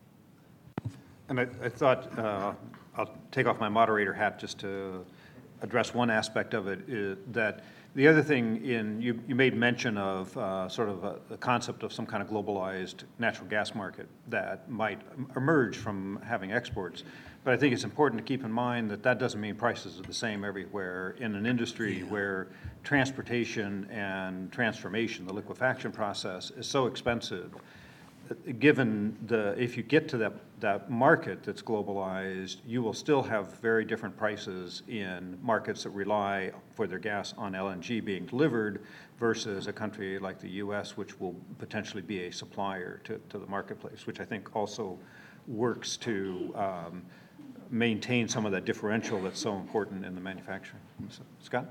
out. And I, I thought, uh, I'll take off my moderator hat just to address one aspect of it, is that the other thing in, you, you made mention of uh, sort of a, the concept of some kind of globalized natural gas market that might emerge from having exports. But I think it's important to keep in mind that that doesn't mean prices are the same everywhere. In an industry yeah. where transportation and transformation, the liquefaction process, is so expensive, given the, if you get to that, that market that's globalized, you will still have very different prices in markets that rely for their gas on L N G being delivered versus a country like the U S, which will potentially be a supplier to, to the marketplace, which I think also works to um, maintain some of that differential that's so important in the manufacturing. So, Scott?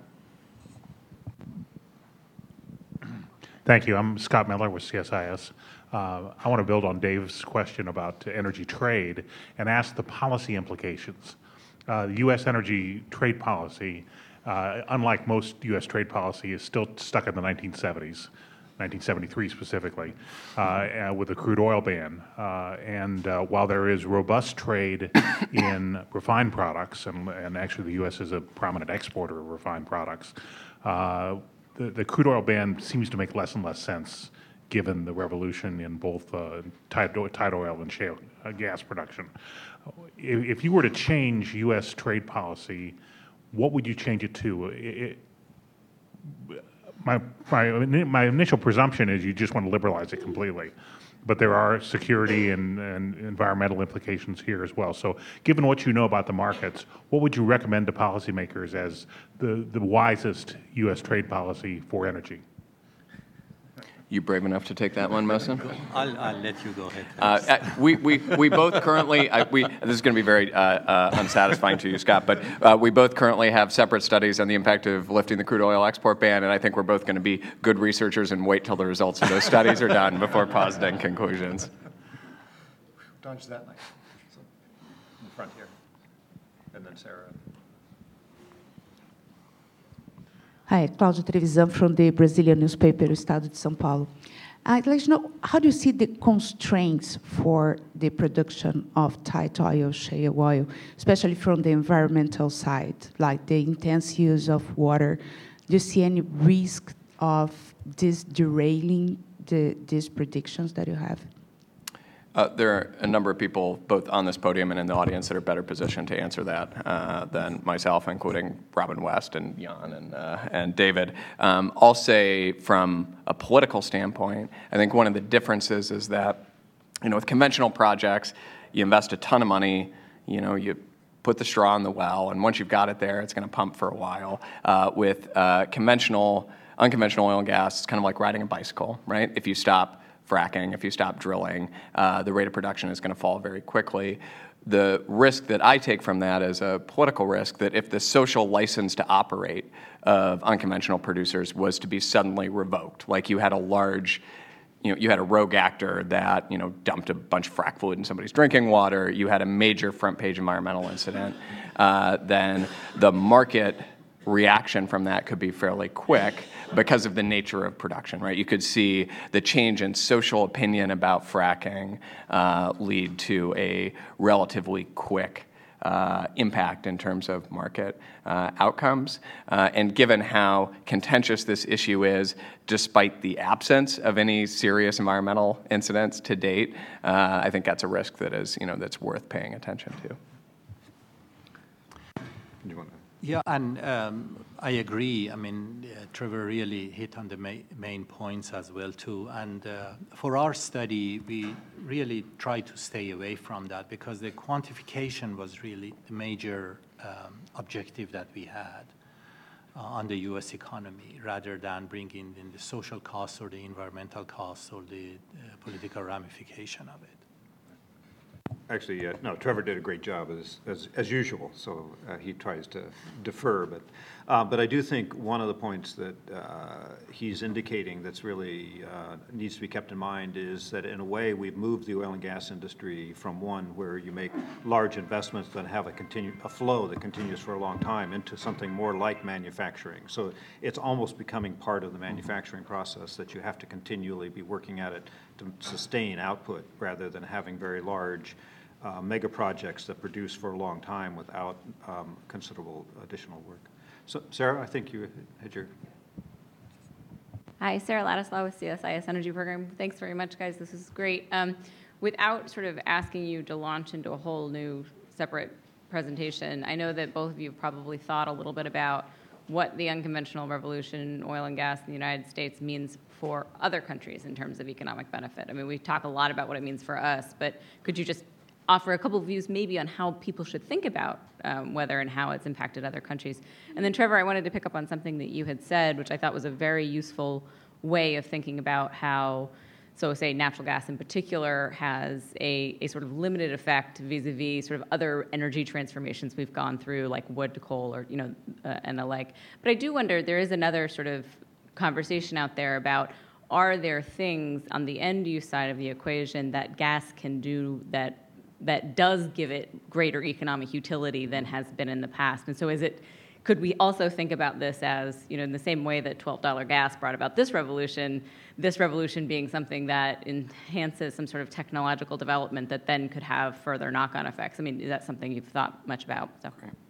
Thank you. I'm Scott Miller with C S I S. Uh, I want to build on Dave's question about energy trade and ask the policy implications. uh, U S energy trade policy, uh, unlike most U S trade policy, is still stuck in the nineteen seventies, nineteen seventy-three specifically, uh, uh, with the crude oil ban. Uh, and uh, while there is robust trade in refined products, and, and actually the U S is a prominent exporter of refined products, uh, the, the crude oil ban seems to make less and less sense given the revolution in both uh, tight, tight oil and shale uh, gas production. If, if you were to change U S trade policy, what would you change it to? It, my, my, my initial presumption is you just want to liberalize it completely. But there are security and, and environmental implications here as well. So given what you know about the markets, what would you recommend to policymakers as the, the wisest U S trade policy for energy? You brave enough to take that one, Mohsen? I'll, I'll let you go ahead. Uh, uh, we, we, we both currently, I, we, this is going to be very uh, uh, unsatisfying to you, Scott, but uh, we both currently have separate studies on the impact of lifting the crude oil export ban, and I think we're both going to be good researchers and wait till the results of those studies are done before positing conclusions. Dodge that mic. So, in front here. And then Sarah. Hi, Cláudia Trevisan from the Brazilian newspaper Estado de São Paulo. I'd like to know, how do you see the constraints for the production of tight oil, shale oil, especially from the environmental side, like the intense use of water? Do you see any risk of this derailing the, these predictions that you have? Uh, there are a number of people, both on this podium and in the audience, that are better positioned to answer that uh, than myself, including Robin West and Jan and, uh, and David. Um, I'll say from a political standpoint, I think one of the differences is that, you know, with conventional projects, you invest a ton of money, you know, you put the straw in the well, and once you've got it there, it's going to pump for a while. Uh, with uh, conventional, unconventional oil and gas, it's kind of like riding a bicycle, right? If you stop fracking, if you stop drilling, uh, the rate of production is going to fall very quickly. The risk that I take from that is a political risk that if the social license to operate of unconventional producers was to be suddenly revoked, like you had a large, you know, you had a rogue actor that, you know, dumped a bunch of frack fluid in somebody's drinking water, you had a major front page environmental incident, uh, then the market reaction from that could be fairly quick because of the nature of production, right? You could see the change in social opinion about fracking uh, lead to a relatively quick uh, impact in terms of market uh, outcomes. Uh, and given how contentious this issue is, despite the absence of any serious environmental incidents to date, uh, I think that's a risk that is, you know, that's worth paying attention to. Do you want to? Yeah, and um, I agree. I mean, uh, Trevor really hit on the ma main points as well, too. And uh, for our study, we really tried to stay away from that because the quantification was really the major um, objective that we had uh, on the U S economy, rather than bringing in the social costs or the environmental costs or the uh, political ramification of it. Actually, uh, no, Trevor did a great job as, as, as usual, so uh, he tries to defer. But, uh, but I do think one of the points that uh, he's indicating that's really uh, needs to be kept in mind is that in a way we've moved the oil and gas industry from one where you make large investments that have a, continue, a flow that continues for a long time into something more like manufacturing. So it's almost becoming part of the manufacturing process that you have to continually be working at it to sustain output rather than having very large Uh, mega projects that produce for a long time without um, considerable additional work. So, Sarah, I think you had your... Hi, Sarah Ladislaw with C S I S Energy Program. Thanks very much, guys. This is great. Um, without sort of asking you to launch into a whole new separate presentation, I know that both of you have probably thought a little bit about what the unconventional revolution in oil and gas in the United States means for other countries in terms of economic benefit. I mean, we talk a lot about what it means for us, but could you just offer a couple of views maybe on how people should think about um, whether and how it's impacted other countries. And then, Trevor, I wanted to pick up on something that you had said, which I thought was a very useful way of thinking about how, so say natural gas in particular has a, a sort of limited effect vis-a-vis sort of other energy transformations we've gone through, like wood to coal or, you know, uh, and the like. But I do wonder, there is another sort of conversation out there about, are there things on the end use side of the equation that gas can do that that does give it greater economic utility than has been in the past. And so is it, could we also think about this as, you know, in the same way that twelve dollar gas brought about this revolution, this revolution being something that enhances some sort of technological development that then could have further knock-on effects? I mean, is that something you've thought much about? So.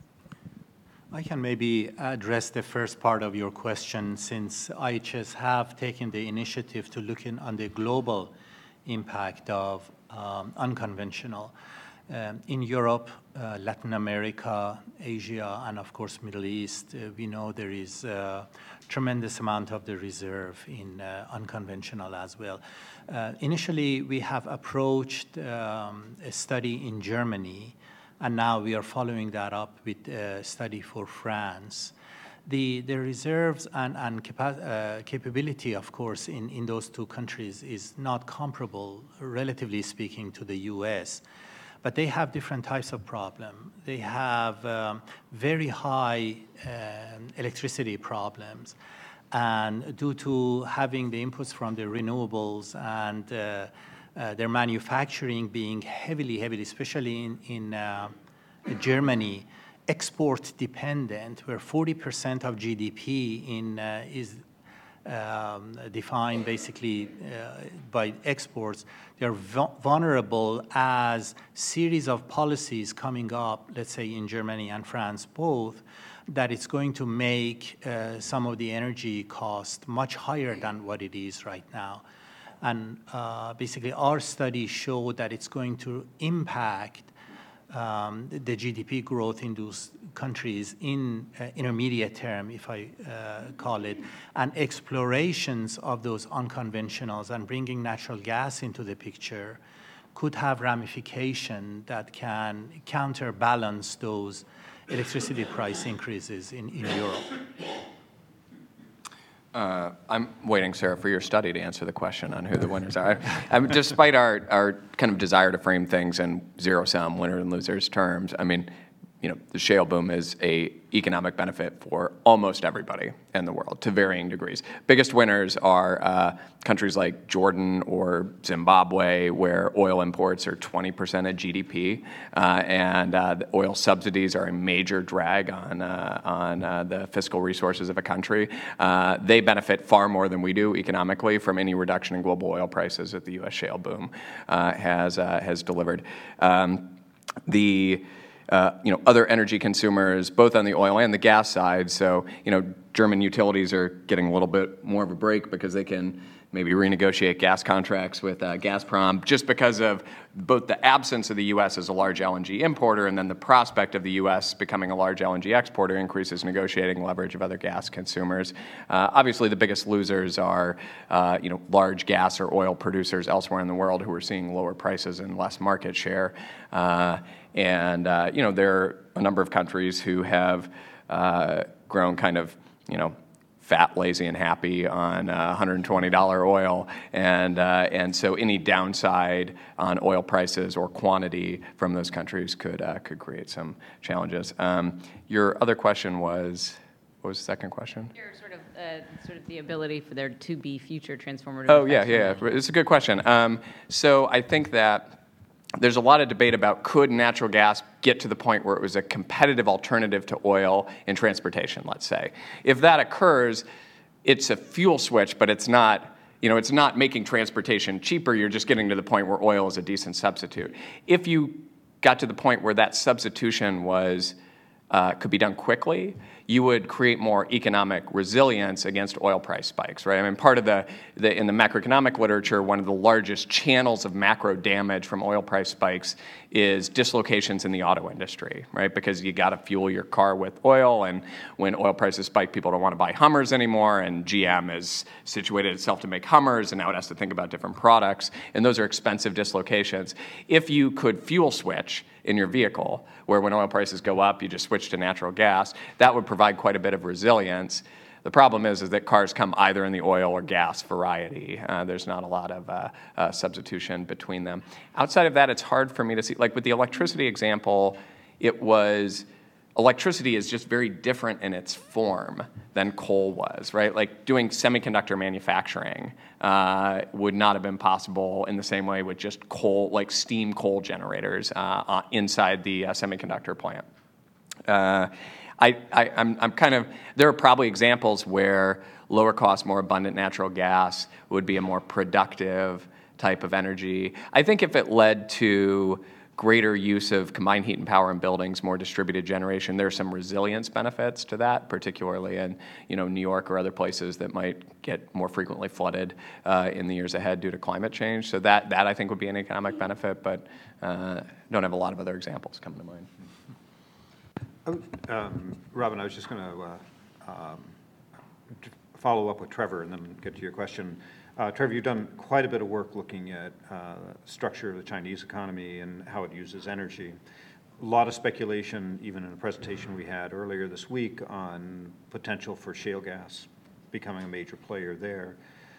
I can maybe address the first part of your question, since I H S have taken the initiative to look in on the global impact of um, unconventional. Um, in Europe, uh, Latin America, Asia, and of course Middle East, uh, we know there is a tremendous amount of the reserve in uh, unconventional as well. Uh, initially, we have approached um, a study in Germany, and now we are following that up with a study for France. The, the reserves and, and capa uh, capability, of course, in, in those two countries is not comparable, relatively speaking, to the U S, but they have different types of problem. They have um, very high um, electricity problems, and due to having the inputs from the renewables and uh, uh, their manufacturing being heavily, heavily, especially in, in uh, Germany, export dependent, where forty percent of G D P in, uh, is um, defined basically uh, by exports. They're vulnerable as series of policies coming up, let's say in Germany and France both, that it's going to make uh, some of the energy cost much higher than what it is right now. And uh, basically our studies show that it's going to impact um, the G D P growth in those countries in uh, intermediate term, if I uh, call it, and explorations of those unconventionals and bringing natural gas into the picture could have ramification that can counterbalance those electricity price increases in, in Europe. Uh, I'm waiting, Sarah, for your study to answer the question on who the winners are. I mean, despite our, our kind of desire to frame things in zero-sum winner and losers terms, I mean, you know, the shale boom is a economic benefit for almost everybody in the world to varying degrees. Biggest winners are uh, countries like Jordan or Zimbabwe, where oil imports are twenty percent of G D P, uh, and uh, the oil subsidies are a major drag on uh, on uh, the fiscal resources of a country. Uh, they benefit far more than we do economically from any reduction in global oil prices that the U S shale boom uh, has uh, has delivered. Um, the Uh, you know, other energy consumers, both on the oil and the gas side. So, you know, German utilities are getting a little bit more of a break because they can maybe renegotiate gas contracts with uh, Gazprom, just because of both the absence of the U S as a large L N G importer and then the prospect of the U S becoming a large L N G exporter increases negotiating leverage of other gas consumers. Uh, obviously, the biggest losers are, uh, you know, large gas or oil producers elsewhere in the world who are seeing lower prices and less market share. Uh, And, uh, you know, there are a number of countries who have uh, grown kind of, you know, fat, lazy, and happy on uh, one hundred twenty dollar oil. And, uh, and so any downside on oil prices or quantity from those countries could, uh, could create some challenges. Um, your other question was, what was the second question? Your sort of, uh, sort of the ability for there to be future transformative Oh, yeah, effects. yeah, it's a good question. Um, so I think that there's a lot of debate about could natural gas get to the point where it was a competitive alternative to oil in transportation, let's say. If that occurs, it's a fuel switch, but it's not, you know, it's not making transportation cheaper. You're just getting to the point where oil is a decent substitute. If you got to the point where that substitution was uh, could be done quickly, you would create more economic resilience against oil price spikes, right? I mean, part of the, the, in the macroeconomic literature, one of the largest channels of macro damage from oil price spikes is dislocations in the auto industry, right? Because you got to fuel your car with oil, and when oil prices spike, people don't want to buy Hummers anymore, and G M has situated itself to make Hummers, and now it has to think about different products, and those are expensive dislocations. If you could fuel switch in your vehicle, where when oil prices go up, you just switch to natural gas, that would provide quite a bit of resilience. The problem is, is that cars come either in the oil or gas variety. Uh, there's not a lot of uh, uh, substitution between them. Outside of that, it's hard for me to see. Like with the electricity example, it was electricity is just very different in its form than coal was, right? Like doing semiconductor manufacturing uh, would not have been possible in the same way with just coal, like steam coal generators uh, uh, inside the uh, semiconductor plant. Uh, I, I, I'm, I'm kind of, there are probably examples where lower cost, more abundant natural gas would be a more productive type of energy. I think if it led to greater use of combined heat and power in buildings, more distributed generation, there are some resilience benefits to that, particularly in you know New York or other places that might get more frequently flooded uh, in the years ahead due to climate change. So that, that I think would be an economic benefit, but uh, don't have a lot of other examples coming to mind. Um, Robin, I was just going to uh, um, follow up with Trevor and then get to your question. Uh, Trevor, you've done quite a bit of work looking at uh, structure of the Chinese economy and how it uses energy. A lot of speculation, even in a presentation we had earlier this week, on potential for shale gas becoming a major player there.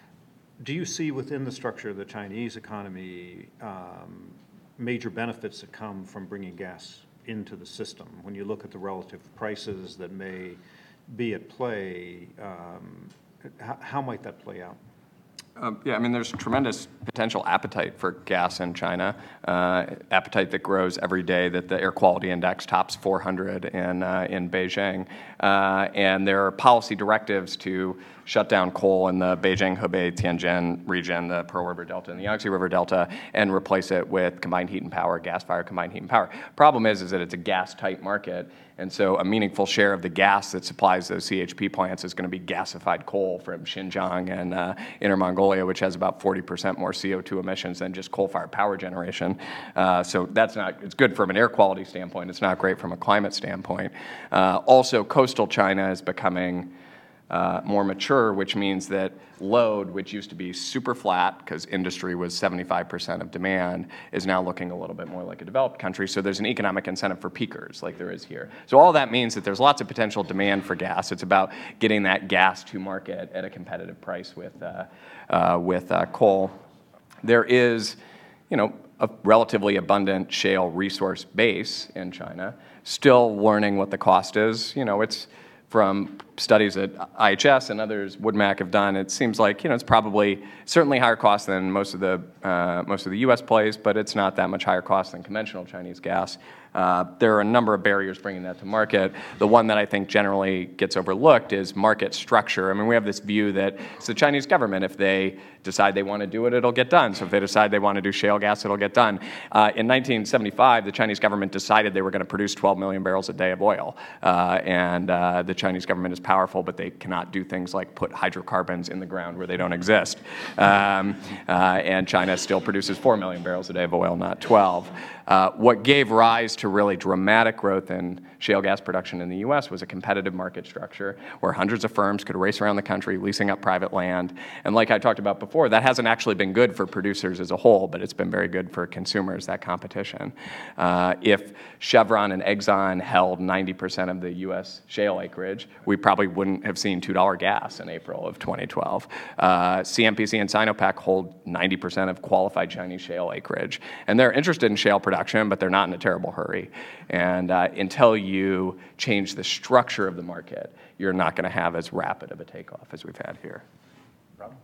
Do you see within the structure of the Chinese economy um, major benefits that come from bringing gas into the system? When you look at the relative prices that may be at play, um, how, how might that play out? Um, yeah, I mean, there's tremendous potential appetite for gas in China, uh, appetite that grows every day, that the air quality index tops four hundred in, uh, in Beijing. Uh, and there are policy directives to shut down coal in the Beijing, Hebei, Tianjin region, the Pearl River Delta and the Yangtze River Delta, and replace it with combined heat and power, gas-fired combined heat and power. Problem is, is that it's a gas-tight market, and so a meaningful share of the gas that supplies those C H P plants is going to be gasified coal from Xinjiang and uh, Inner Mongolia, which has about forty percent more C O two emissions than just coal-fired power generation. Uh, so that's not, it's good from an air quality standpoint. It's not great from a climate standpoint. Uh, also, coastal China is becoming Uh, more mature, which means that load, which used to be super flat because industry was seventy-five percent of demand, is now looking a little bit more like a developed country. So there's an economic incentive for peakers like there is here. So all that means that there's lots of potential demand for gas. It's about getting that gas to market at a competitive price with, uh, uh, with uh, coal. There is, you know, a relatively abundant shale resource base in China, still learning what the cost is. You know, it's from studies that I H S and others, WoodMac, have done, it seems like you know it's probably certainly higher cost than most of the uh, most of the U S plays, but it's not that much higher cost than conventional Chinese gas. Uh, there are a number of barriers bringing that to market. The one that I think generally gets overlooked is market structure. I mean, we have this view that it's the Chinese government. If they decide they want to do it, it'll get done. So if they decide they want to do shale gas, it'll get done. Uh, in nineteen seventy-five, the Chinese government decided they were going to produce twelve million barrels a day of oil. Uh, and uh, the Chinese government is powerful, but they cannot do things like put hydrocarbons in the ground where they don't exist. Um, uh, and China still produces four million barrels a day of oil, not twelve. Uh, what gave rise to really dramatic growth in shale gas production in the U S was a competitive market structure where hundreds of firms could race around the country leasing up private land. And like I talked about before, that hasn't actually been good for producers as a whole, but it's been very good for consumers, that competition. Uh, if Chevron and Exxon held ninety percent of the U S shale acreage, we probably wouldn't have seen two dollar gas in April of twenty twelve. Uh, C N P C and Sinopec hold ninety percent of qualified Chinese shale acreage. And they're interested in shale production, but they're not in a terrible hurry. And uh, until you change the structure of the market, you're not going to have as rapid of a takeoff as we've had here. Robin?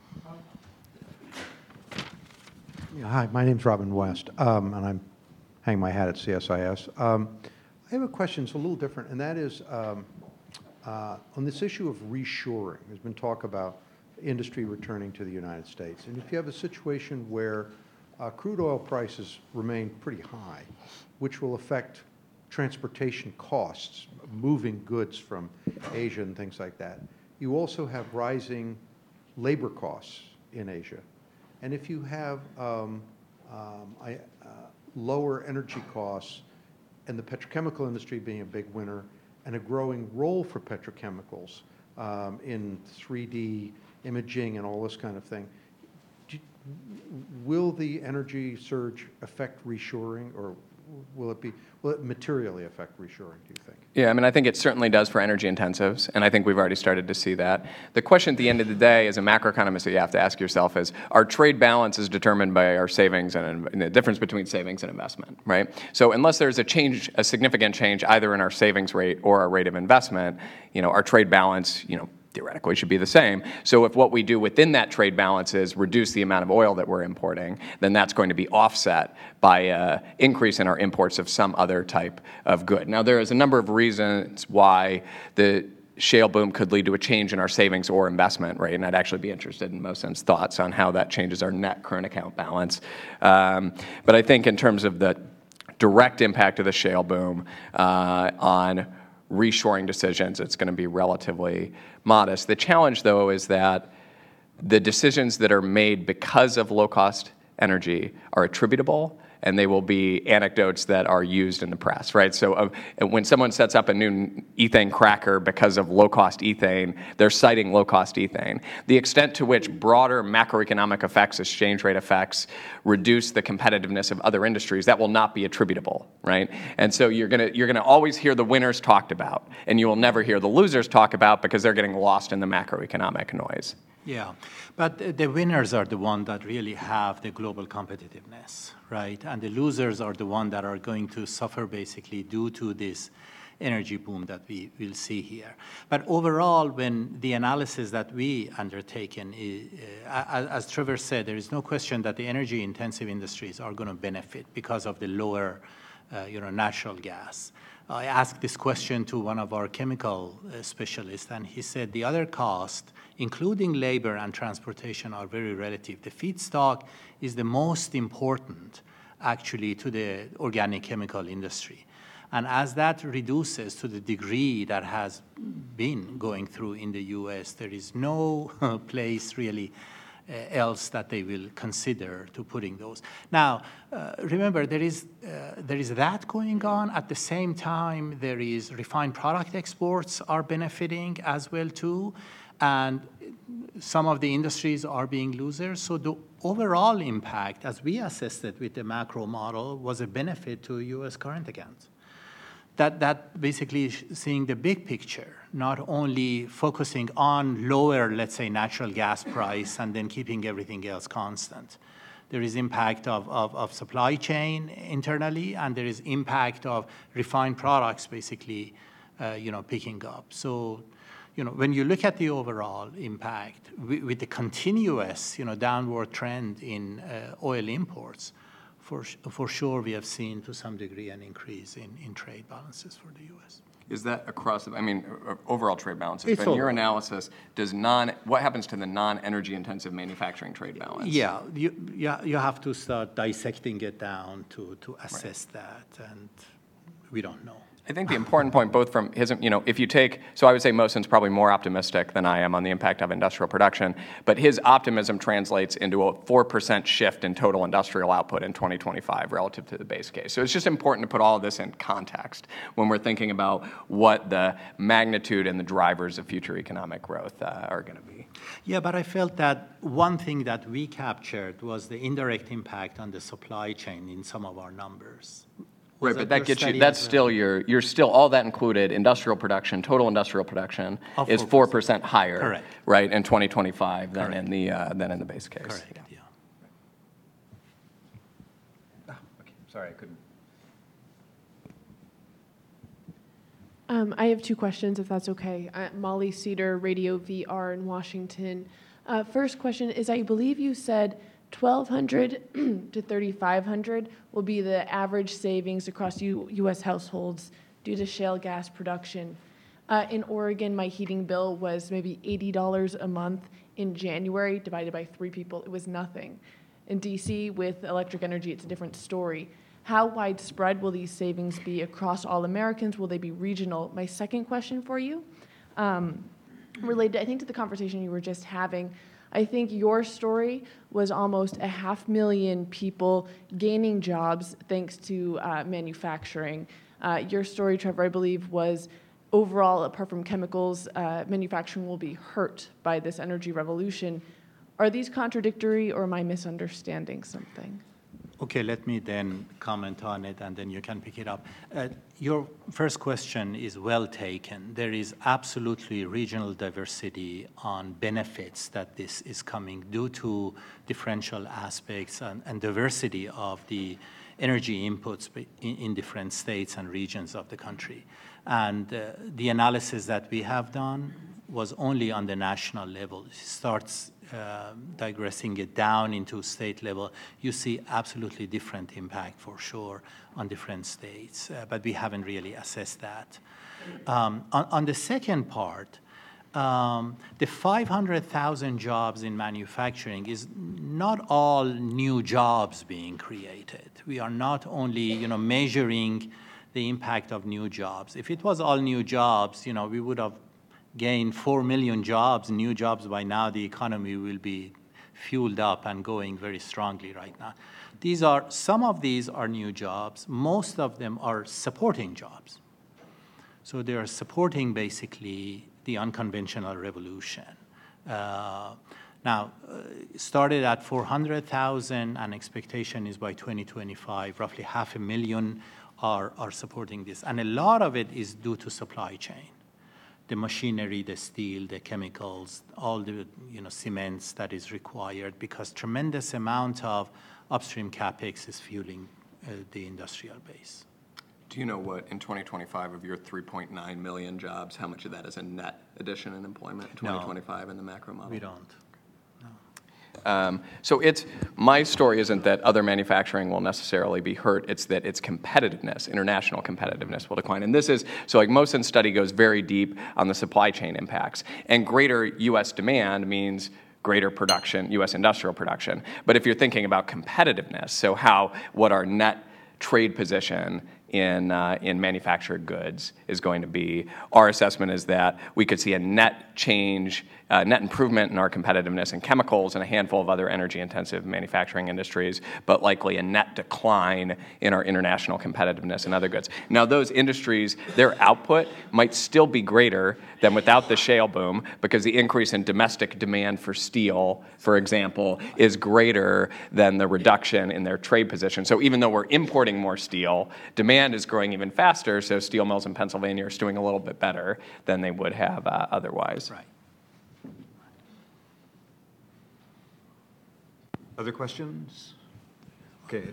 Yeah, hi, my name's Robin West, um, and I'm hanging my hat at C S I S. Um, I have a question, it's a little different, and that is um, uh, on this issue of reshoring. There's been talk about industry returning to the United States. And if you have a situation where uh, crude oil prices remain pretty high, which will affect transportation costs, moving goods from Asia and things like that, you also have rising labor costs in Asia. And if you have um, um, I, uh, lower energy costs and the petrochemical industry being a big winner and a growing role for petrochemicals um, in three D imaging and all this kind of thing, do, will the energy surge affect reshoring, or will it be, will it materially affect reshoring, do you think? Yeah, I mean, I think it certainly does for energy intensives, and I think we've already started to see that. The question at the end of the day, as a macroeconomist, that you have to ask yourself is, our trade balance is determined by our savings and, and the difference between savings and investment, right? So unless there's a change, a significant change either in our savings rate or our rate of investment, you know, our trade balance, you know, theoretically should be the same. So if what we do within that trade balance is reduce the amount of oil that we're importing, then that's going to be offset by an increase in our imports of some other type of good. Now, there is a number of reasons why the shale boom could lead to a change in our savings or investment rate, and I'd actually be interested in Mohsen's thoughts on how that changes our net current account balance. Um, but I think in terms of the direct impact of the shale boom uh, on reshoring decisions, it's going to be relatively modest. The challenge, though, is that the decisions that are made because of low-cost energy are attributable, and they will be anecdotes that are used in the press, right? So uh, when someone sets up a new ethane cracker because of low-cost ethane, they're citing low-cost ethane. The extent to which broader macroeconomic effects, exchange rate effects, reduce the competitiveness of other industries, that will not be attributable, right? And so you're gonna, you're gonna always hear the winners talked about, and you will never hear the losers talk about because they're getting lost in the macroeconomic noise. Yeah, but the winners are the ones that really have the global competitiveness, right? And the losers are the ones that are going to suffer basically due to this energy boom that we will see here. But overall, when the analysis that we undertaken, is, uh, as Trevor said, there is no question that the energy-intensive industries are going to benefit because of the lower, uh, you know, natural gas. I asked this question to one of our chemical uh, specialists, and he said the other costs, including labor and transportation, are very relative. The feedstock is the most important, actually, to the organic chemical industry. And as that reduces to the degree that has been going through in the U S, there is no place really Uh, else that they will consider to putting those. Now, uh, remember, there is, uh, there is that going on. At the same time, there is refined product exports are benefiting as well, too. And some of the industries are being losers. So the overall impact, as we assessed it with the macro model, was a benefit to U S current accounts. That, that basically seeing the big picture, not only focusing on lower, let's say, natural gas price and then keeping everything else constant. There is impact of, of, of supply chain internally, and there is impact of refined products basically, uh, you know, picking up. So, you know, when you look at the overall impact with, with the continuous, you know, downward trend in uh, oil imports, For, for sure, we have seen to some degree an increase in, in trade balances for the U S. Is that across, I mean, overall trade balances? It's but in your overall. analysis, does non, what happens to the non-energy intensive manufacturing trade balance? Yeah, you, yeah, you have to start dissecting it down to, to assess right. that, and we don't know. I think the important point, both from his, you know, if you take, so I would say Mohsen's probably more optimistic than I am on the impact of industrial production, but his optimism translates into a four percent shift in total industrial output in twenty twenty-five relative to the base case. So it's just important to put all of this in context when we're thinking about what the magnitude and the drivers of future economic growth uh, are going to be. Yeah, but I felt that one thing that we captured was the indirect impact on the supply chain in some of our numbers. Right, but that gets you, that's still your, you're still, all that included, industrial production, total industrial production is four percent higher. Correct. Right, in twenty twenty-five than Correct. in the, uh, than in the base case. Correct, yeah. Oh, okay. Sorry, I couldn't. Um, I have two questions, if that's okay. Uh, Molly Cedar, Radio V R in Washington. Uh, first question is, I believe you said twelve hundred to thirty-five hundred will be the average savings across U- U.S. households due to shale gas production. Uh, in Oregon, my heating bill was maybe eighty dollars a month in January, divided by three people. It was nothing. In D C, with electric energy, it's a different story. How widespread will these savings be across all Americans? Will they be regional? My second question for you, um, related, I think, to the conversation you were just having. I think your story was almost a half million people gaining jobs thanks to uh, manufacturing. Uh, your story, Trevor, I believe, was overall, apart from chemicals, uh, manufacturing will be hurt by this energy revolution. Are these contradictory, or am I misunderstanding something? Okay, let me then comment on it, and then you can pick it up. Uh, your first question is well taken. There is absolutely regional diversity on benefits that this is coming due to differential aspects and, and diversity of the energy inputs in, in different states and regions of the country. And uh, the analysis that we have done was only on the national level. It starts uh, digressing it down into state level. You see absolutely different impact for sure on different states, uh, but we haven't really assessed that. Um, on, on the second part, um, the five hundred thousand jobs in manufacturing is not all new jobs being created. We are not only, you know, measuring the impact of new jobs. If it was all new jobs, you know, we would have gained four million jobs, new jobs by now. The economy will be fueled up and going very strongly right now. These are, some of these are new jobs. Most of them are supporting jobs. So they are supporting basically the unconventional revolution. Uh, now, uh, started at four hundred thousand, and expectation is by twenty twenty-five, roughly half a million are, are supporting this. And a lot of it is due to supply chain. The machinery, the steel, the chemicals, all the, you know, cements that is required, because tremendous amount of upstream capex is fueling uh, the industrial base. Do you know what, in twenty twenty-five, of your three point nine million jobs, how much of that is a net addition in employment in twenty twenty-five in the macro model? We don't. Um, so it's, my story isn't that other manufacturing will necessarily be hurt, it's that its competitiveness, international competitiveness will decline. And this is, so like Mohsen's study goes very deep on the supply chain impacts. And greater U S demand means greater production, U S industrial production. But if you're thinking about competitiveness, so how, what our net trade position in, uh, in manufactured goods is going to be, our assessment is that we could see a net change, uh, net improvement in our competitiveness in chemicals and a handful of other energy-intensive manufacturing industries, but likely a net decline in our international competitiveness in other goods. Now, those industries, their output might still be greater than without the shale boom, because the increase in domestic demand for steel, for example, is greater than the reduction in their trade position. So even though we're importing more steel, demand is growing even faster, so steel mills in Pennsylvania are doing a little bit better than they would have uh, otherwise. Right. Other questions? Okay.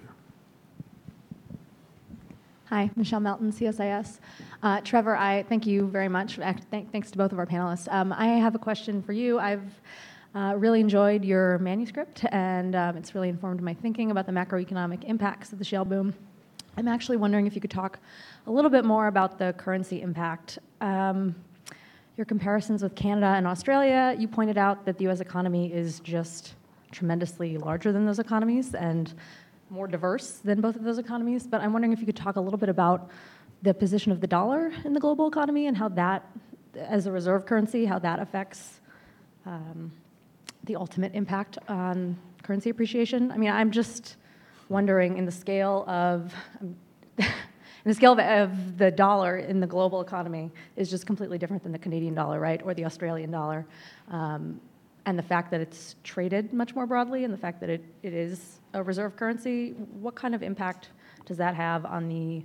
Hi, Michelle Melton, C S I S. Uh, Trevor, I thank you very much. Act- th- thanks to both of our panelists. Um, I have a question for you. I've uh, really enjoyed your manuscript, and um, it's really informed my thinking about the macroeconomic impacts of the shale boom. I'm actually wondering if you could talk a little bit more about the currency impact. Um, your comparisons with Canada and Australia, you pointed out that the U S economy is just tremendously larger than those economies and more diverse than both of those economies. But I'm wondering if you could talk a little bit about the position of the dollar in the global economy and how that, as a reserve currency, how that affects um, the ultimate impact on currency appreciation. I mean, I'm just wondering, in the scale of in the scale of, of the dollar in the global economy is just completely different than the Canadian dollar, right, or the Australian dollar. Um, and the fact that it's traded much more broadly and the fact that it, it is a reserve currency, what kind of impact does that have on the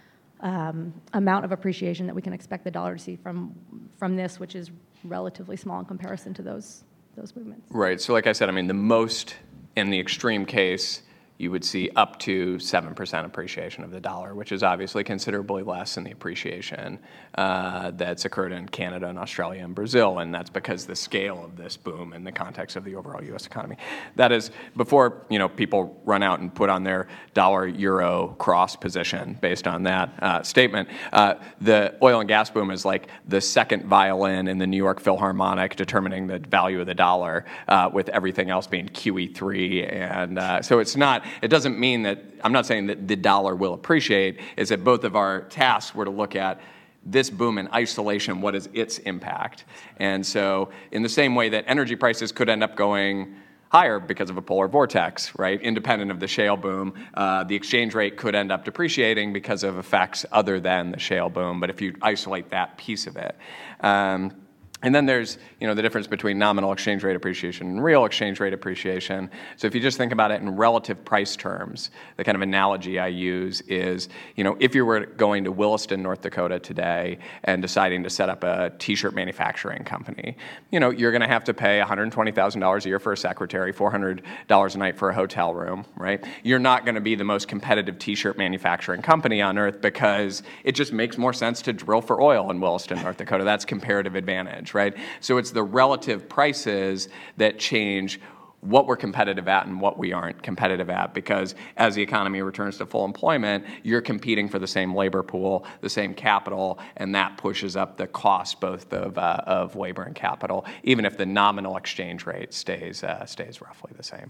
um, amount of appreciation that we can expect the dollar to see from from this, which is relatively small in comparison to those those movements? Right. So like I said, I mean, the most, in the extreme case, you would see up to seven percent appreciation of the dollar, which is obviously considerably less than the appreciation uh, that's occurred in Canada and Australia and Brazil, and that's because the scale of this boom in the context of the overall U S economy. That is, before, you know, people run out and put on their dollar-euro cross position based on that uh, statement, uh, the oil and gas boom is like the second violin in the New York Philharmonic determining the value of the dollar, uh, with everything else being Q E three, and uh, so it's not, it doesn't mean that, I'm not saying that the dollar will appreciate, is that both of our tasks were to look at this boom in isolation, what is its impact? And so in the same way that energy prices could end up going higher because of a polar vortex, right, independent of the shale boom, uh, the exchange rate could end up depreciating because of effects other than the shale boom, but if you isolate that piece of it. Um, And then there's, you know, the difference between nominal exchange rate appreciation and real exchange rate appreciation. So if you just think about it in relative price terms, the kind of analogy I use is, you know, if you were going to Williston, North Dakota today and deciding to set up a T-shirt manufacturing company, you know, you're going to have to pay one hundred twenty thousand dollars a year for a secretary, four hundred dollars a night for a hotel room, right? You're not going to be the most competitive T-shirt manufacturing company on earth because it just makes more sense to drill for oil in Williston, North Dakota. That's comparative advantage. Right? So it's the relative prices that change what we're competitive at and what we aren't competitive at, because as the economy returns to full employment, you're competing for the same labor pool, the same capital, and that pushes up the cost both of, uh, of labor and capital, even if the nominal exchange rate stays, uh, stays roughly the same.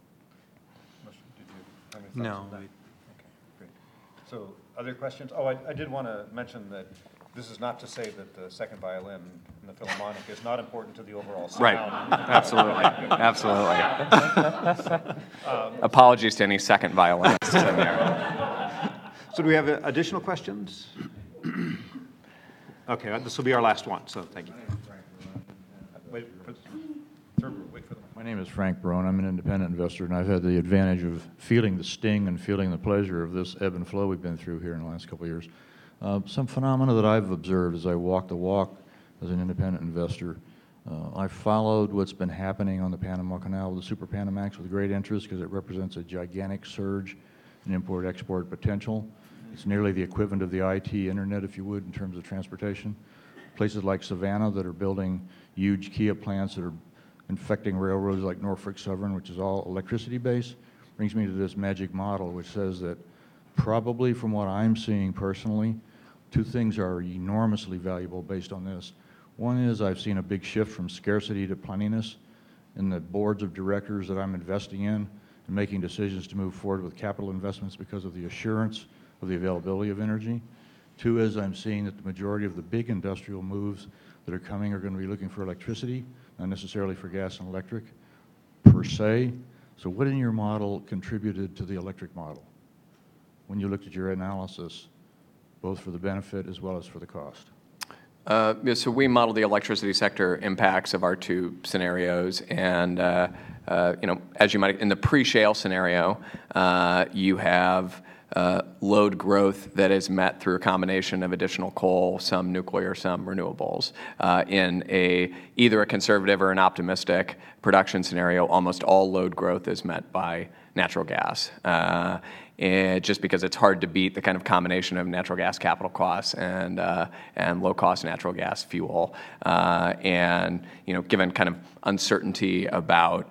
No. Okay, great. So other questions? Oh, I, I did want to mention that this is not to say that the second violin in the Philharmonic is not important to the overall sound. Right. Absolutely. Absolutely. um, Apologies to any second violinists in there. So do we have uh, additional questions? Okay, this will be our last one, so thank you. Wait for, sir, wait for them. My name is Frank Barone. I'm an independent investor, and I've had the advantage of feeling the sting and feeling the pleasure of this ebb and flow we've been through here in the last couple of years. Uh, some phenomena that I've observed as I walk the walk as an independent investor. Uh, I've followed what's been happening on the Panama Canal with the Super Panamax with great interest because it represents a gigantic surge in import-export potential. It's nearly the equivalent of the I T internet, if you would, in terms of transportation. Places like Savannah that are building huge Kia plants that are infecting railroads like Norfolk Southern, which is all electricity-based, brings me to this magic model which says that probably from what I'm seeing personally, two things are enormously valuable based on this. One is I've seen a big shift from scarcity to plentiness in the boards of directors that I'm investing in and making decisions to move forward with capital investments because of the assurance of the availability of energy. Two is I'm seeing that the majority of the big industrial moves that are coming are going to be looking for electricity, not necessarily for gas and electric per se. So what in your model contributed to the electric model when you looked at your analysis, both for the benefit as well as for the cost? Uh, yeah, so we model the electricity sector impacts of our two scenarios, and uh, uh, you know, as you might, in the pre-shale scenario, uh, you have uh, load growth that is met through a combination of additional coal, some nuclear, some renewables. Uh, in a either a conservative or an optimistic production scenario, almost all load growth is met by natural gas. Uh, And just because it's hard to beat the kind of combination of natural gas capital costs and uh, and low-cost natural gas fuel, uh, and you know, given kind of uncertainty about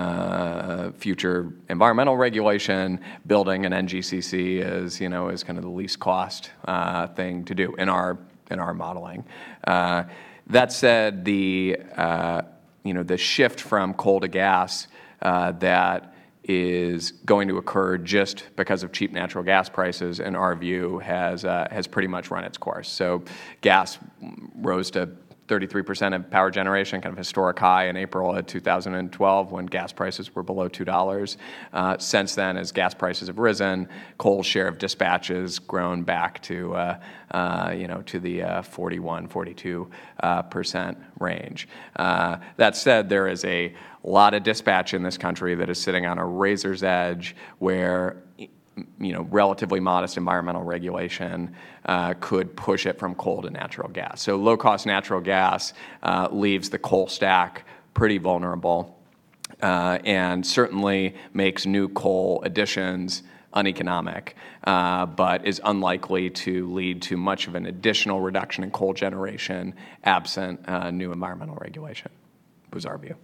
uh, future environmental regulation, building an N G C C is you know is kind of the least cost uh, thing to do in our in our modeling. Uh, that said, the uh, you know the shift from coal to gas uh, that is going to occur just because of cheap natural gas prices, in our view, has uh, has pretty much run its course. So gas rose to thirty-three percent of power generation, kind of historic high in April of two thousand twelve when gas prices were below two dollars. Uh, since then, as gas prices have risen, coal's share of dispatches grown back to uh, uh, you know to the uh, forty-one, forty-two percent range. Uh, that said, there is a lot of dispatch in this country that is sitting on a razor's edge where you know, relatively modest environmental regulation uh, could push it from coal to natural gas. So low-cost natural gas uh, leaves the coal stack pretty vulnerable uh, and certainly makes new coal additions uneconomic, uh, but is unlikely to lead to much of an additional reduction in coal generation absent uh, new environmental regulation, was our view.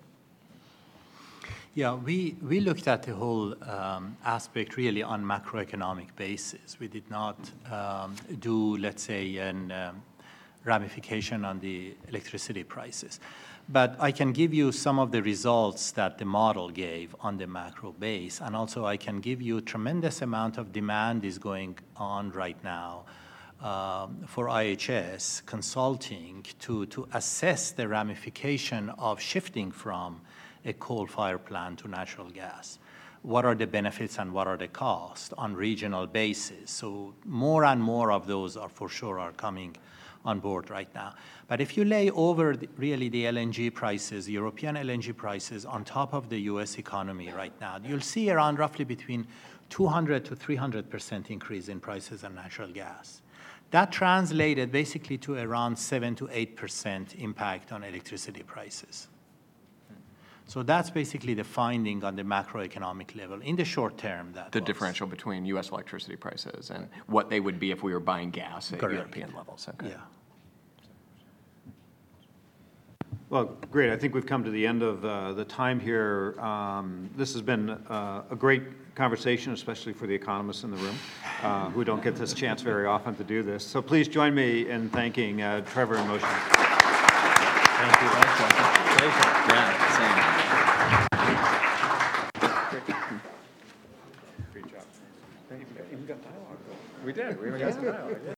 Yeah, we, we looked at the whole um, aspect really on macroeconomic basis. We did not um, do, let's say, an um, ramification on the electricity prices. But I can give you some of the results that the model gave on the macro base, and also I can give you a tremendous amount of demand is going on right now um, for I H S consulting to, to assess the ramification of shifting from a coal-fired plant to natural gas. What are the benefits and what are the costs on regional basis? So more and more of those are for sure are coming on board right now. But if you lay over the, really the L N G prices, European L N G prices, on top of the U S economy right now, you'll see around roughly between two hundred to three hundred percent increase in prices of natural gas. That translated basically to around seven to eight percent impact on electricity prices. So that's basically the finding on the macroeconomic level in the short term. That The was. differential between U S electricity prices and what they would be if we were buying gas at Correct. European levels. Okay. Yeah. Well, great. I think we've come to the end of uh, the time here. Um, This has been uh, a great conversation, especially for the economists in the room, uh, who don't get this chance very often to do this. So please join me in thanking uh, Trevor and Moshe. Thank you. Yeah, same. Great job. We did. We even got some dialogue.